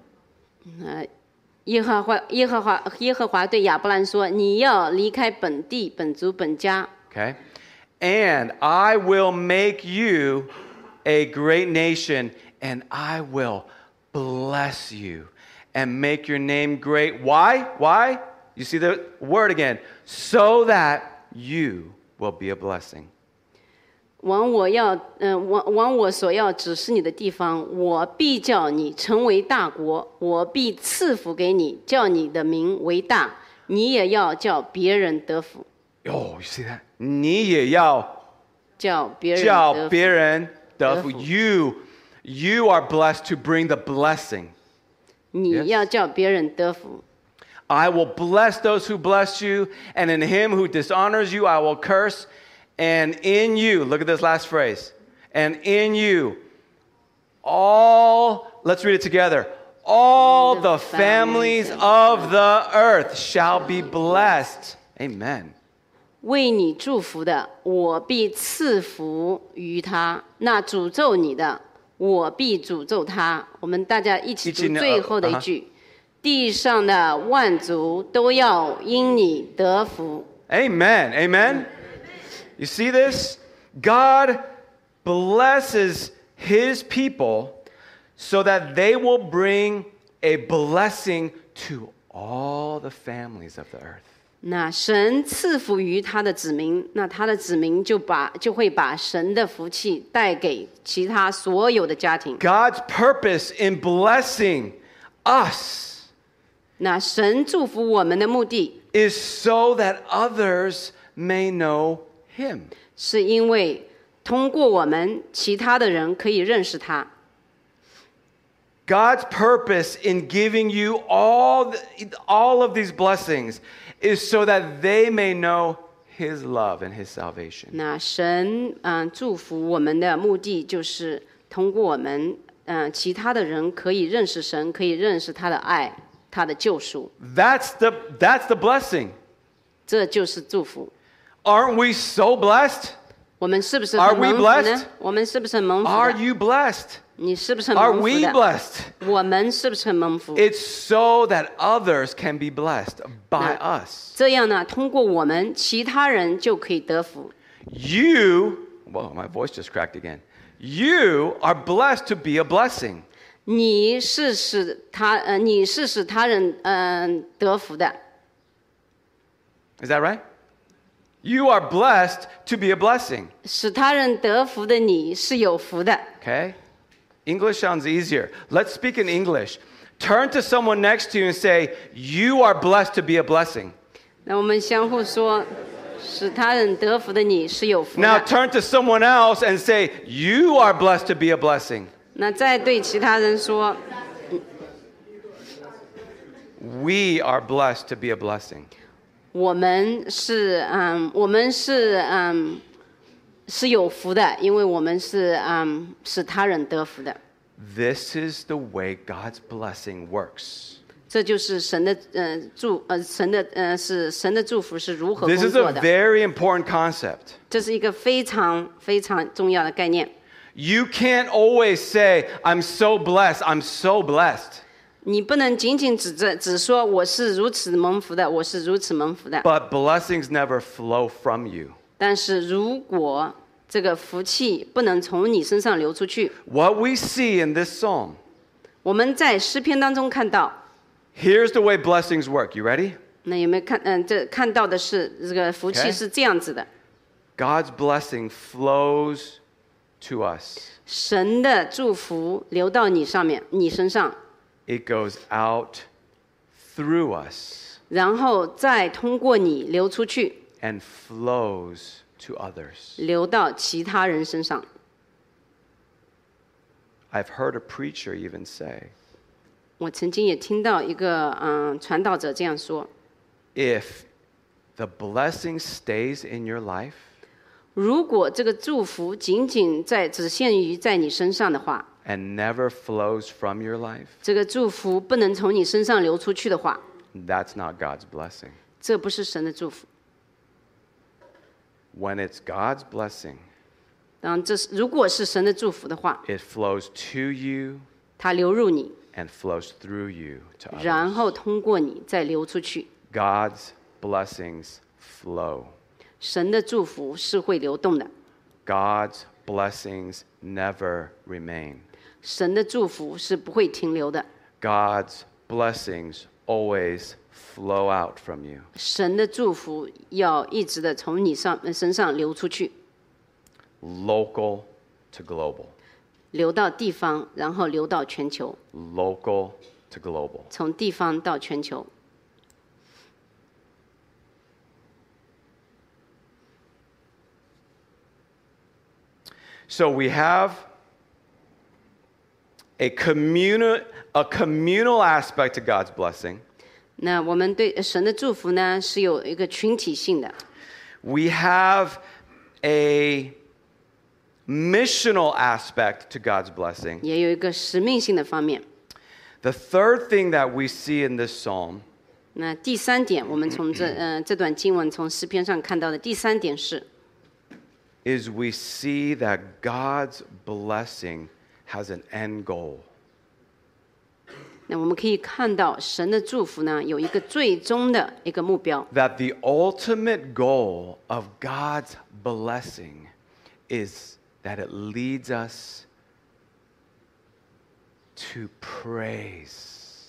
耶和华对亚伯兰说：“你要离开本地、本族、本家。” Okay? And I will make you a great nation, and I will bless you and make your name great. Why? Why? You see the word again. So that you will be a blessing. 往我所要指示你的地方，我必叫你成为大国，我必赐福给你，叫你的名为大，你也要叫别人得福。 Oh, you see that? 你也要叫别人叫得福。 别人得福。 得福。 You are blessed to bring the blessing. 你要叫别人得福。 I will bless those who bless you, and in him who dishonors you, I will curse. And in you, look at this last phrase. And in you, let's read it together. All the families of the earth shall be blessed. Amen. 为你祝福的，我必赐福于他；那诅咒你的，我必诅咒他。我们大家一起读最后的一句：地上的万族都要因你得福。 Amen. Amen. You see this? God blesses his people so that they will bring a blessing to all the families of the earth. 那神赐福于他的子民，那他的子民就会把神的福气带给其他所有的家庭。 God's purpose in blessing us 那神祝福我们的目的 is so that others may know him. 是因为通过我们，其他的人可以认识他。 God's purpose in giving you all of these blessings is so that they may know his love and his salvation. 那神祝福我们的目的就是通过我们其他的人可以认识神，可以认识他的爱，他的救赎。 That's the blessing. 这就是祝福。 Aren't we so blessed? 我们是不是 Are 很 we 蒙福 blessed? 呢？我们是不是很蒙福 Are 的？ you blessed? 你是不是很 Are 蒙 we 福的？ blessed? 我们是不是很蒙福？ It's so that others can be blessed by us. 这样呢，通过我们，其他人就可以得福。 Whoa, my voice just cracked again. You are blessed to be a blessing. 你是使他人得福的。 Is that right? You are blessed to be a blessing. 使他人得福的你是有福的。 Okay? English sounds easier. Let's speak in English. Turn to someone next to you and say, "You are blessed to be a blessing." 那我们相互说，使他人得福的你是有福 Now 的。 turn to someone else and say, "You are blessed to be a blessing." 那再对其他人说， We are blessed to be a blessing. 我们是有福的，因为我们是使他人得福的。 This is the way God's blessing works. 这就是神的祝福是如何 This 工 is 作 a 的。 very important concept. 这是一个非常非常重要的概念。 You can't always say, "I'm so blessed, I'm so blessed." 你不能仅仅只说我是如此蒙福的，我是如此蒙福的。 But blessings never flow from you. 但是如果这个福气不能从你身上流出去， What we see in this psalm, 我们在诗篇当中看到， here's the way blessings work. You ready? 那有没有看到的是这个福气 Okay. 是这样子的， God's blessing flows to us. 神的祝福流到你身上， It goes out through us 然后再通过你流出去， and flows to others. 流到其他人身上。 I've heard a preacher even say, 我曾经也听到一个传道者这样说： if the blessing stays in your life, 如果这个祝福仅只限于在你身上的话， and never flows from your life, 这个祝福不能从你身上流出去的话， that's not God's blessing. 这不是神的祝福。 When it's God's blessing, 如果是神的祝福的话， it flows to you 它流入你， and flows through you to 然 others. 后通过你再流出去。 God's blessings flow. 神的祝福是会流动的， God's blessings never remain. 神的祝福是不会停留的， God's blessings always flow out from you. 神的祝福要一直的从你身上流出去， Local to global. 流到地方，然后流到全球， Local to global. 从地方到全球。 So we have a communal aspect to God's blessing. 那我们对神的祝福呢，是有一个群体性的。 We have a missional aspect to God's blessing. 也有一个使命性的方面。 The third thing that we see in this psalm 那第三点，我们从这段经文从诗篇上看到的第三点是， is we see that God's blessing has an end goal. 那我们可以看到神的祝福呢，有一个最终的一个目标。 that the ultimate goal of God's blessing is that it leads us to praise.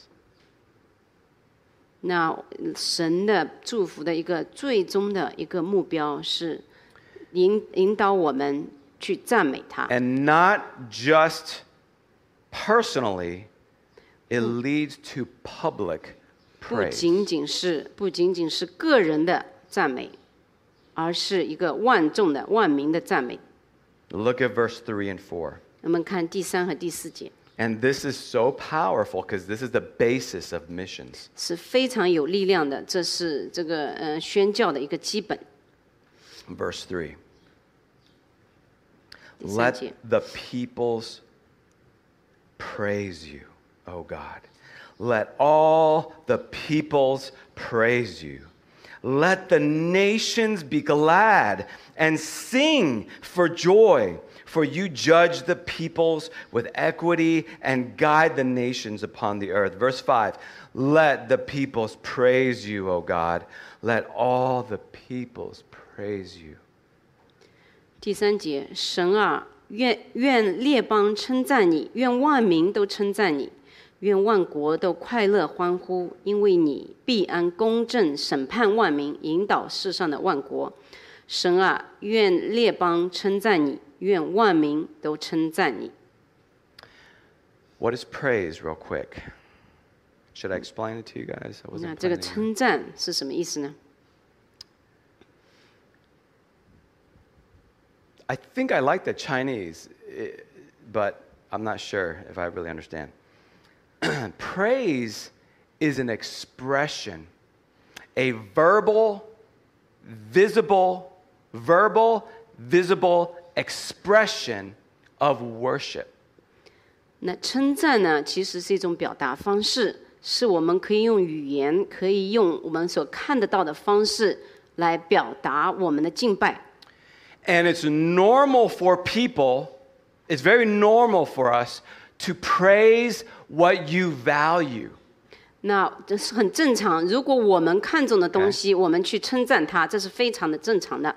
那神的祝福的一个最终的一个目标是引导我们去赞美他。 And not just personally, it leads to public 不 praise. 仅仅是个人的赞美，而是一个万众的万民的赞美。 Look at verse 3 and 4. 我们看第3和第4节， And this is so powerful because this is the basis of missions. 是非常有力量的，这是这个宣教的一个基本。 Verse 3. 第3 Let 节， the peoples praise you, O God. Let all the peoples praise you. Let the nations be glad and sing for joy, for you judge the peoples with equity and guide the nations upon the earth. Verse 5. Let the peoples praise you, O God. Let all the peoples praise you. 第3节，神啊，愿列邦称赞你，愿万民都称赞你，愿万国都快乐欢呼，因为你必按公正审判万民，引导世上的万国。神啊，愿列邦称赞你，愿万民都称赞你。 What is praise, real quick? Should I explain it to you guys? I 那 wasn't 这个 planning on- 称赞是什么意思呢？ I think I like the Chinese, but I'm not sure if I really understand. Praise is an expression, a verbal, visible expression of worship. 那称赞呢，其实是一种表达方式，是我们可以用语言，可以用我们所看得到的方式来表达我们的敬拜。 And it's normal for people, it's very normal for us to praise what you value. 那这是很正常。如果我们看重的东西，我们去称赞它，这是非常的正常的。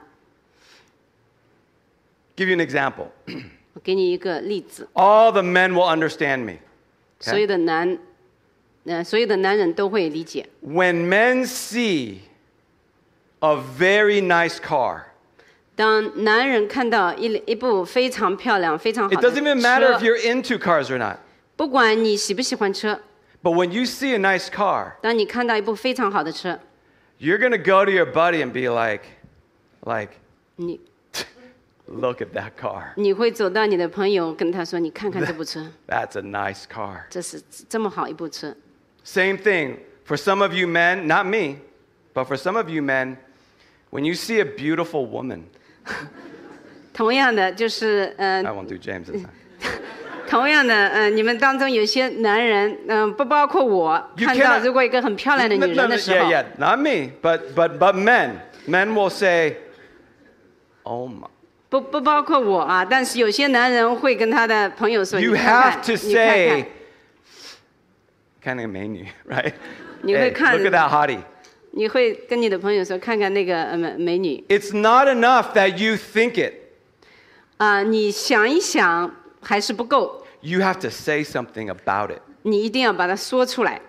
Give you an example. 我给你一个例子， All the men will understand me. 所有的男人都会理解。 When men see a very nice car, 当男人看到一部非常漂亮、非常 it 好的 doesn't even matter if 车， you're into cars or not. 不管你喜不喜欢车， But when you see a nice car, 当你看到一部非常好的车， you're going to go to your buddy and be like, 你 look at that car. 你会走到你的朋友，跟他说：“你看看这部车， That's a nice car. 这是这么好一部车。” Same thing for some of you men, not me, but for some of you men, when you see a beautiful woman, 同样的，就是 I won't do James this time. 同样的，你们当中有些男人，不包括我， You 看到 cannot- 如果一个很漂亮的女人的时候， yeah, not me, but men will say, "Oh my." 不包括我啊，但是有些男人会跟他的朋友说：“ You 你看 have 看， to 你看 say, 看。” kind of menu, right? 你会 Hey, 看 look at that hottie. 你会跟你的朋友说：“看看那个美女 It's not enough that you think it. 啊，你想一想还是不够， You have to say something about it. 你一定要把它说出来。”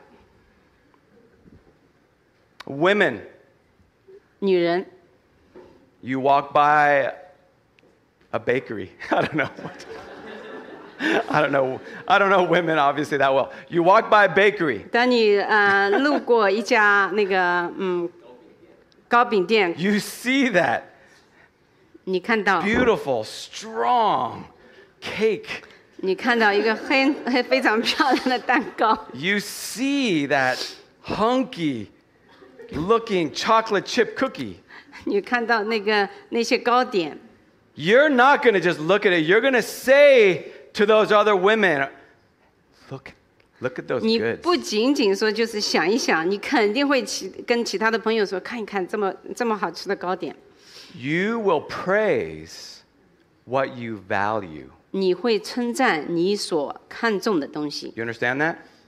Women, 女人， you walk by a bakery. I don't know. I don't know women obviously that well. You walk by a bakery. 当你路过一家那个糕饼店， You see that 你看到 beautiful, strong cake. 你看到一个非常漂亮的蛋糕， You see that hunky looking chocolate chip cookie. 你看到那些糕点， You're not going to just look at it. You're going to say to those other women, look at those 你 goods. 不仅仅说就是想一想，你肯定会跟其他的朋友说，看一看这么好吃的糕点， You will praise what you value. 你会称赞你所看重的东西。 You understand that?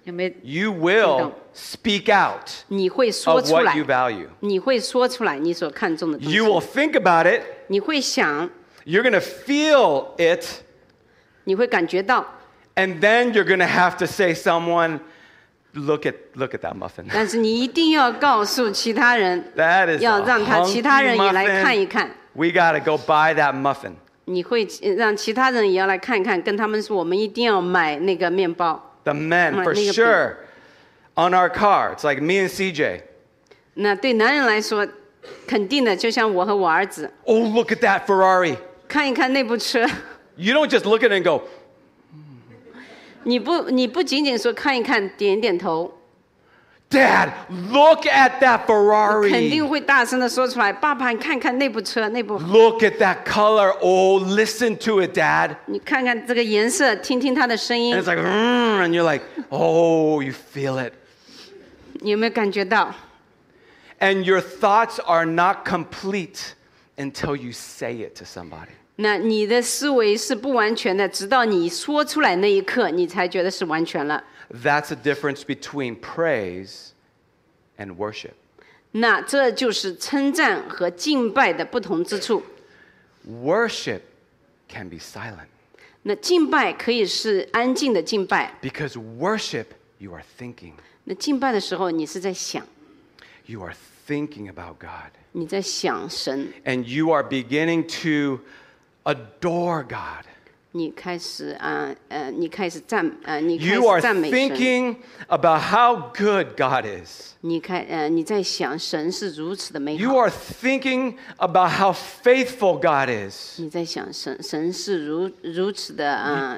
有没有？ You will speak out 你会说 of 出 what 来 you，value. 你会说出来你所看重的东 You 西， will think about it. 你会想， You're going to feel it. 你会感觉到， And then you're going to have to say someone, look at that muffin. 但是你一定要告诉其他人， That is 要 a 让其他 hunky 人也来看一 muffin. 看。 We got to go buy that muffin. 你会让其他人也要来看一看，跟他们说，我们一定要买那个面包。 The men, for 那个 sure. On our car, it's like me and CJ. 那对男人来说，肯定的，就像我和我儿子， Oh, look at that Ferrari. 看一看那部车。 You don't just look at it and go, 你不仅仅说看一看，点一点头， Dad, look at that 肯定 Ferrari. 会大声的说出来。爸爸，你看看那部车，那部， Look at that color. Oh, listen to it, Dad. 你看看这个颜色，听听它的声音 And，it's like, and you're like, oh, you feel it. 你有没有感觉到？ And your thoughts are not complete until you say it to somebody. 那你的思维是不完全的，直到你说出来那一刻，你才觉得是完全了。 That's the difference between praise and worship. 那这就是称赞和敬拜的不同之处。 Worship can be silent 那敬拜可以是安静的敬拜， because worship, you are thinking. 那敬拜的时候，你是在想， You are thinking about God. 你在想神， And you are beginning to adore God. 你开始你开始赞 You are 美神， thinking about how good God is. 你在想神是如此的美 You 好， are thinking about how faithful God is. 你在想神是如此的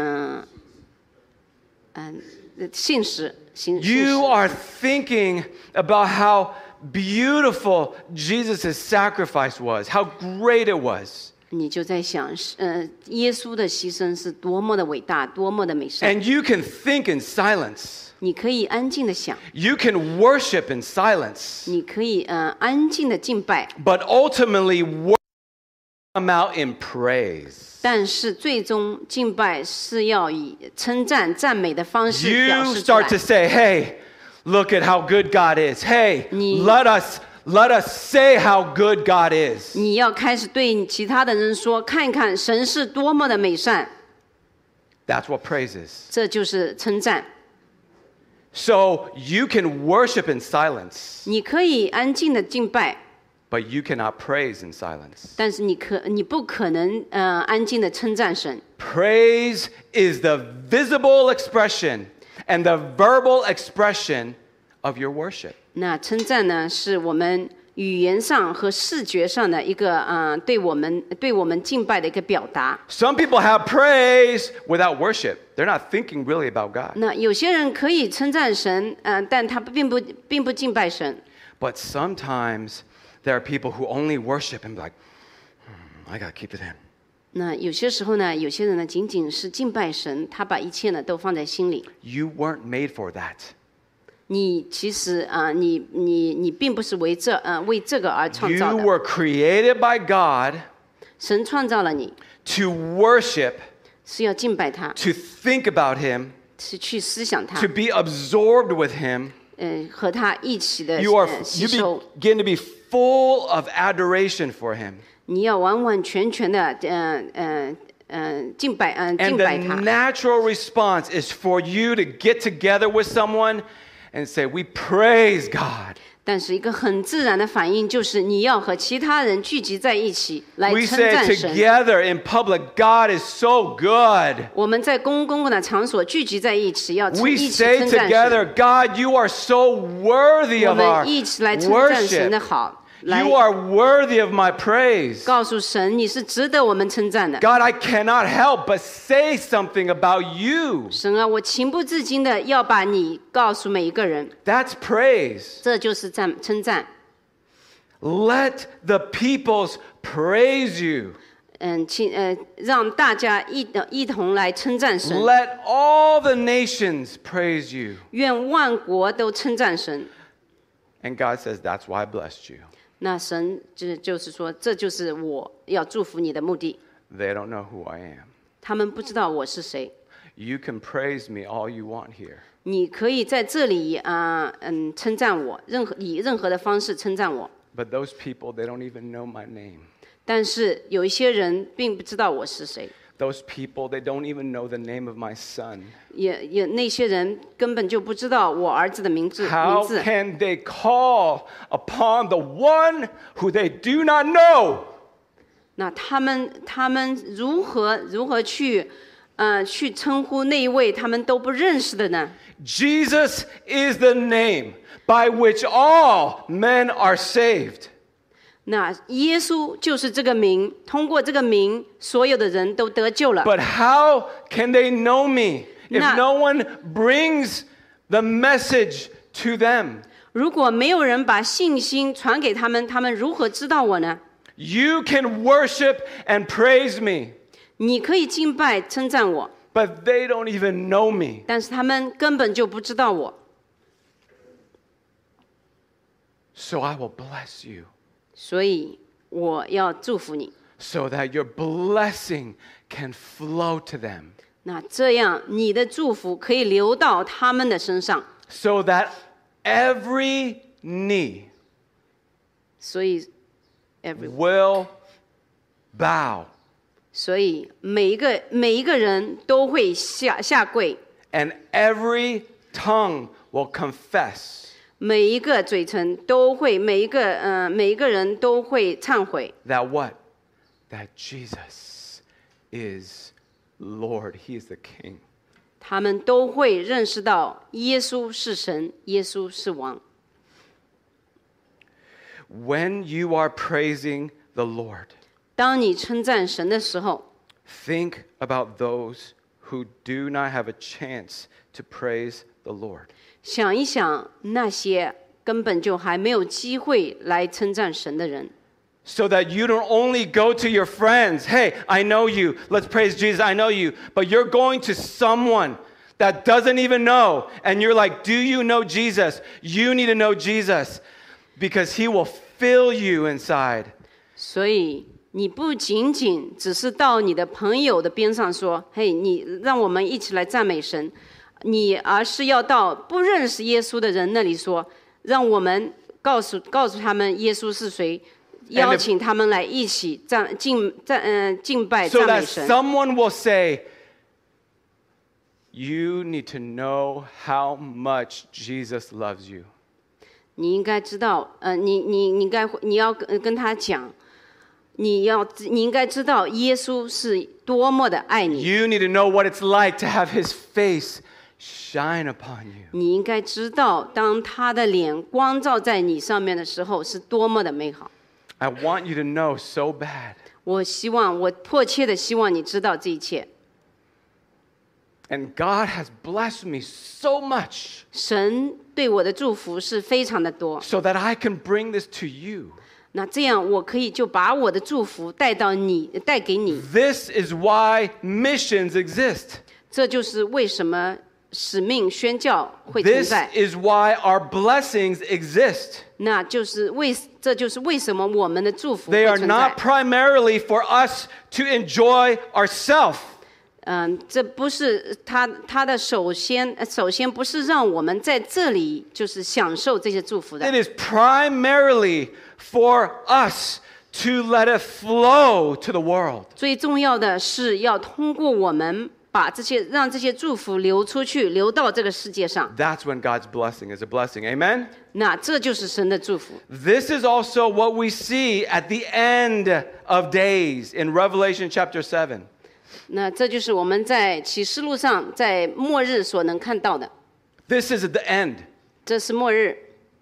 信实，信 You 实。 are thinking about how beautiful Jesus' sacrifice was, how great it was. 你就在想，耶稣的牺牲是多么的伟大，多么的美善。 And you can think in silence. 你可以安静的想， You can worship in silence. 你可以安静的敬拜， But ultimately, worship come out in praise. 但是最终敬拜是要以称赞、赞美的方式表 You 示出来 start to。say, hey, look at how good God is. Hey, 你 let us say how good God is. 你要开始对其他的人说，看一看神是多么的美善， That's what praise is. 这就是称赞。 So you can worship in silence, 你可以安静的敬拜， but you cannot praise in silence. 但是你不可能安静的称赞神。 Praise is the visible expression and the verbal expression of your worship. 那称赞呢，是我们语言上和视觉上的一个对我们敬拜的一个表达。 Some people have praise without worship. They're not thinking really about God. 那有些人可以称赞神，但他并不敬拜神。 But sometimes there are people who only worship and be like, I gotta keep it in. 那有些时候呢，有些人呢仅仅是敬拜神，他把一切呢都放在心里。 You weren't made for that. 你其实你并不是为这个而创 You 造的。 were created by God 神创造了你， to worship, 是要敬拜他， to think about Him, 是去思想他 to，be absorbed with Him. 和他一起的 You 吸收。 begin to be full of adoration for Him. 你要完完全全的敬拜 And 他。 the natural response is for you to get together with someone and say, we praise God. 但是一个很自然的反应就是你要和其他人聚集在一起来 We 称 say 赞神。 together in public, God is so good. 我们在公共的场所聚集在一起，要 We 一起 say 称赞 together, 神。 God, you are so worthy 我 of our 们一起来称赞神的 worship. 好，来 You are worthy of my praise. 告诉神你是值得我们称赞的。 God, I cannot help but say something about you. 神啊，我情不自禁的要把你告诉每一个人， That's praise. 这就是称赞。 Let the peoples praise you. 让大家一同来称赞神， Let all the nations praise you. 愿万国都称赞神。 And God says, that's why I blessed you. 那神就是说，这就是我要祝福你的目的。 They don't know who I am. 他们不知道我是谁， You can praise me all you want here. 你可以在这里称赞我，以任何的方式称赞我。 But those people, they don't even know my name. 但是有一些人并不知道我是谁， Those people, they don't even know the name of my son. 也那些人根本就不知道我儿子的名字。 How can they call upon the one who they do not know? 那他们如何去称呼那一位他们都不认识的呢？ Jesus is the name by which all men are saved. 那耶稣就是这个名，通过这个名，所有的人都得救了。 But how can they know me if Na- no one brings the message to them? 如果没有人把信心传给他们，他们如何知道我呢？ You can worship and praise me, 你可以敬拜称赞我， but they don't even know me. 但是他们根本就不知道我， So I will bless you 所以我要祝福你。 so that your blessing can flow to them, 那这样你的祝福可以流到他们的身上， so that every knee 所以 every will bow 所以每一个人都会下跪， and every tongue will confess 每一个嘴唇都会，每一个人都会忏悔， that what? That Jesus is Lord. He is the King. 他们都会认识到耶稣是神，耶稣是王。 When you are praising the Lord, 当你称赞神的时候， think about those who do not have a chance to praise the Lord. 想一想那些根本就还没有机会来称赞神的人， So that you don't only go to your friends, hey, I know you, let's praise Jesus, I know you, but you're going to someone that doesn't even know, and you're like, do you know Jesus? You need to know Jesus, because he will fill you inside. 所以你不仅仅只是到你的朋友的边上说，嘿，你让我们一起来赞美神，而是要到不认识耶稣的人那里说，让我们告诉他们耶稣是谁，邀请他们来一起敬拜 So 赞美 that 神。 someone will say, you need to know how much Jesus loves you. 你应该知道，你要跟他讲，你应该知道耶稣是多么的爱你。 You need to know what it's like to have his face shine upon you. 你应该知道，当他的脸光照在你上面的时候，是多么的美好。 I want you to know so bad. 我迫切的希望你知道这一切。 And God has blessed me so much 神对我的祝福是非常的多， so that I can bring this to you. 那这样我可以就把我的祝福带给你。 This is why missions exist. 这就是为什么使命宣教会存 This 在。 is why our blessings exist. 这就是为什么我们的祝福 They 会 are 存在 not。primarily for us to enjoy ourselves. 这不是他的首先不是让我们在这里就是享受这些祝福的 It，is primarily for us to let it flow to the world. 最重要的是要通过我们把让这些祝福流出去，流到这个世界上。 That's when God's blessing is a blessing. Amen? 那这就是神的祝福。 This is also what we see at the end of days in Revelation chapter 7. 那这就是我们在启示录上在末日所能看到的。 This is at the end. 这是末日。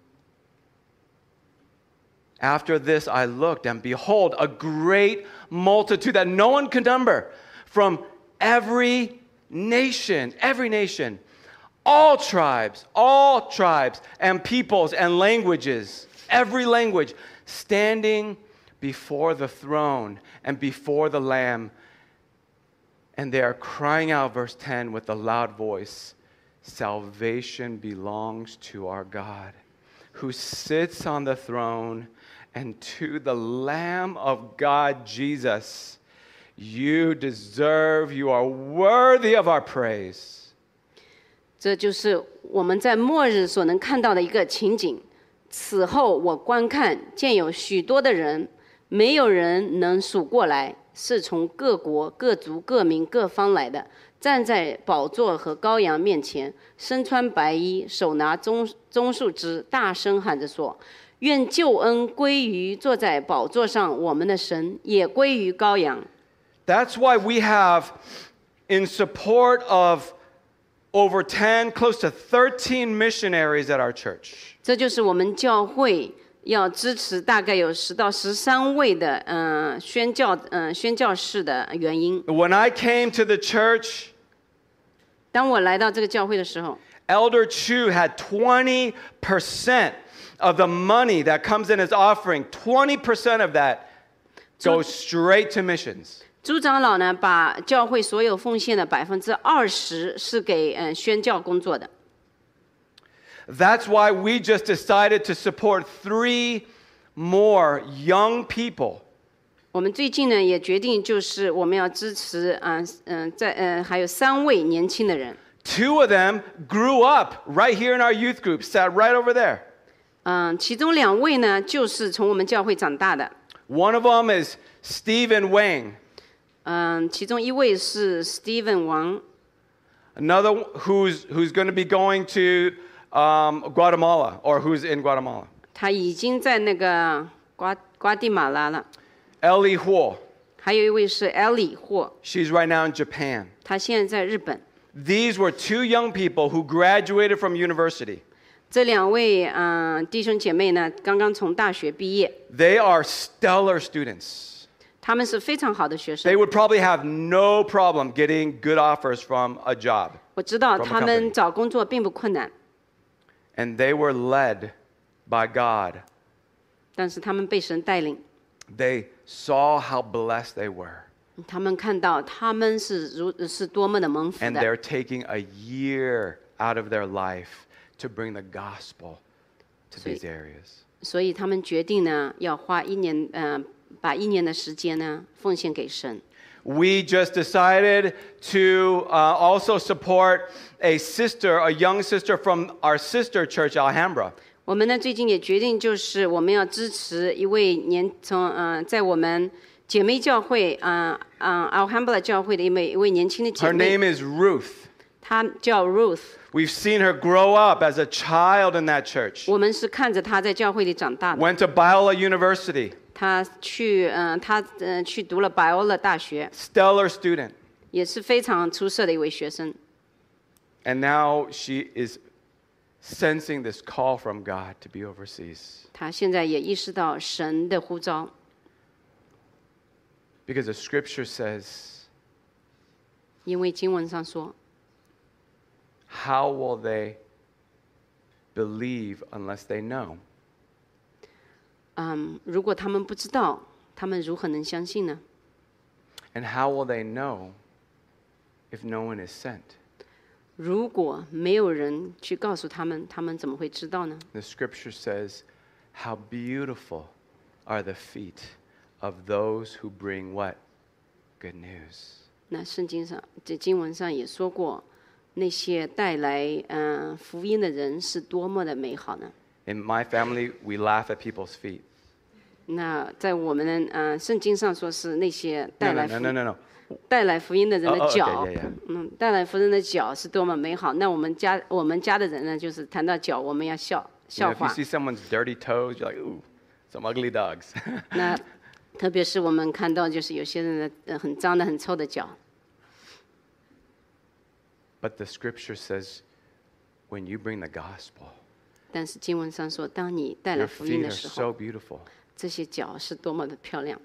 After this, I looked, and behold, a great multitude that no one could number, from every nation, all tribes, and peoples and languages, every language, standing before the throne and before the Lamb. And they are crying out, verse 10, with a loud voice, salvation belongs to our God, who sits on the throne, and to the Lamb of God, Jesus. You deserve, you are worthy of our praise. 这就是我们在末日所能看到的一个情景。此后我观看，见有许多的人，没有人能数过来，是从各国、各族、各民、各方来的，站在宝座和羔羊面前，身穿白衣，手拿棕树枝，大声喊着说：愿救恩归于坐在宝座上我们的神，也归于羔羊。 That's why we have, in support of over 10, close to 13 missionaries at our church. 这就是我们教会要支持大概有10到13位的宣教士的原因。 When I came to the church, 当我来到这个教会的时候， Elder Chu had 20% of the money that comes in as offering. 20% of that goes straight to missions. 朱长老呢，把教会所有奉献的20%是给宣教工作的。 That's why we just decided to support 3 more young people. 我们最近呢也决定，就是我们要支持还有3位年轻的人。 2 of them grew up right here in our youth group, sat right over there. 其中2位呢就是从我们教会长大的。 One of them is Stephen Wang. 其中1位是 Steven 王， Another who's going to be going to Guatemala, or who's in Guatemala. 他已经在那个瓜地马拉了。 Ellie Huo. 还有1位是 Ellie 霍， She's right now in Japan. 他现在在日本。 These were 2 young people who graduated from university. 这2位弟兄姐妹呢，刚刚从大学毕业， They are stellar students. 他们是非常好的学生 They。would probably have no problem getting good offers from a job. 我知道 from a 他们 company. 找工作并不困难， And they were led by God. 但是他们被神带领， They saw how blessed they were. 他们看到他们是多么的蒙福 And 的。 they're taking a year out of their life to bring the gospel to these areas. 所以他们决定呢，要花1年，把1年的时间呢奉献给神。 We just decided to also support a young sister from our sister church, Alhambra. 我们呢最近也决定，就是我们要支持一位在我们姐妹教会Alhambra 教会的一位年轻的姐 Her 妹， name is Ruth. 她叫 Ruth。 We've seen her grow up as a child in that church. 我们是看着她在教会里长大的。 Went to Biola University. 她去读了 Biola 大学， Stellar student. 也是非常出色的一位学生。 And now she is sensing this call from God to be overseas. 她现在也意识到神的呼召， Because the scripture says, 因为经文上说， how will they believe unless they know? 如果他们不知道，他们如何能相信呢？ And how will they know if no one is sent? 如果没有人去告诉他们，他们怎么会知道呢？ The scripture says, how beautiful are the feet of those who bring what? Good news. 那圣经上，这经文上也说过，那些带来福音的人是多么的美好呢？ In my family, we laugh at people's feet. 那在我们的圣经上说是那些 No, no. 带来福音的人的 Oh, okay, 脚 yeah.， 带来福音的脚是多么美好。那我们家的人呢，就是谈到脚，我们要笑 You know, if you 话。 see someone's dirty toes, you're like, ooh, some ugly dogs. 那特别是我们看到就是有些人的很脏的、很臭的脚。 But the scripture says, when you bring the gospel, 但是经文上说，当你带来 your 福音 feet 的 are 时 so 候， beautiful. 这些脚是多么的漂亮。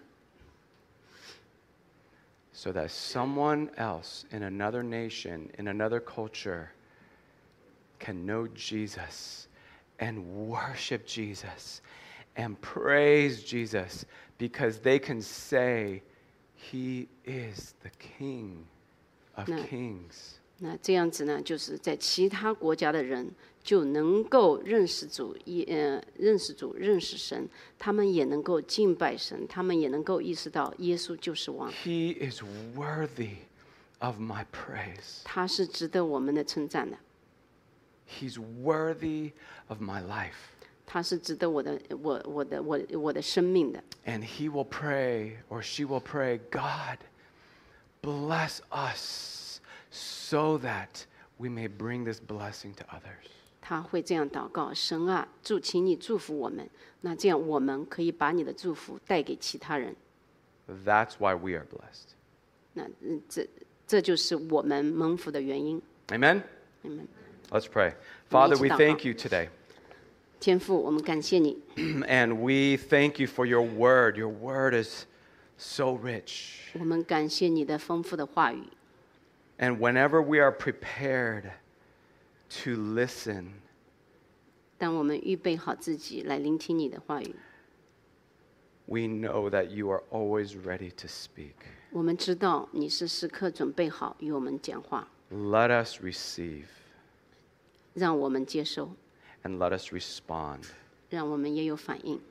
So that someone else in another nation, in another culture, can know Jesus and worship Jesus and praise Jesus because they can say, He is the King of No. Kings. 那这样子呢，就是在其他国家的人就能够认识主，认识主，认识神，他们也能够敬拜神，他们也能够意识到耶稣就是王， He is worthy of my praise. 他是值得我们的称赞的， He's worthy of my life. 他是值得我的生命的。 And he will pray, or she will pray, God, bless us so that we may bring this blessing to others. 他会这样祷告：神啊，请你祝福我们。那这样我们可以把你的祝福带给其他人。 That's why we are blessed. 那这就是我们蒙福的原因。 Amen? Amen. Let's pray. Father, we 我们一起祷告。 thank you today. 天父，我们感谢你， And we thank you for your word. Your word is so rich. 我们感谢你的丰富的话语。 And whenever we are prepared to listen, 当我们预备好自己来聆听你的话语， we know that you are always ready to speak. 我们知道你是时刻准备好与我们讲话， Let us receive 让我们接收， and let us respond. 让我们也有反应。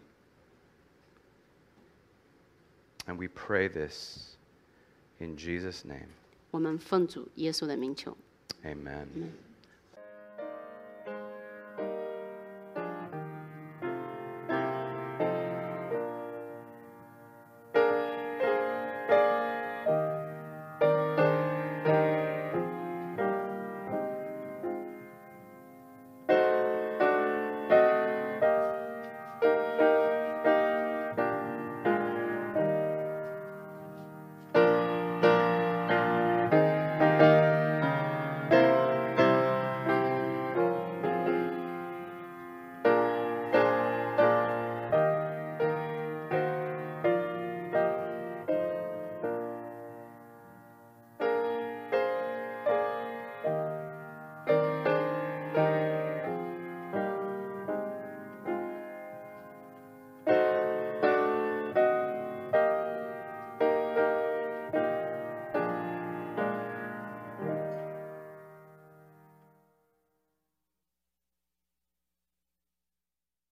And we pray this in Jesus' name. 我们奉主耶稣的名求。 Amen.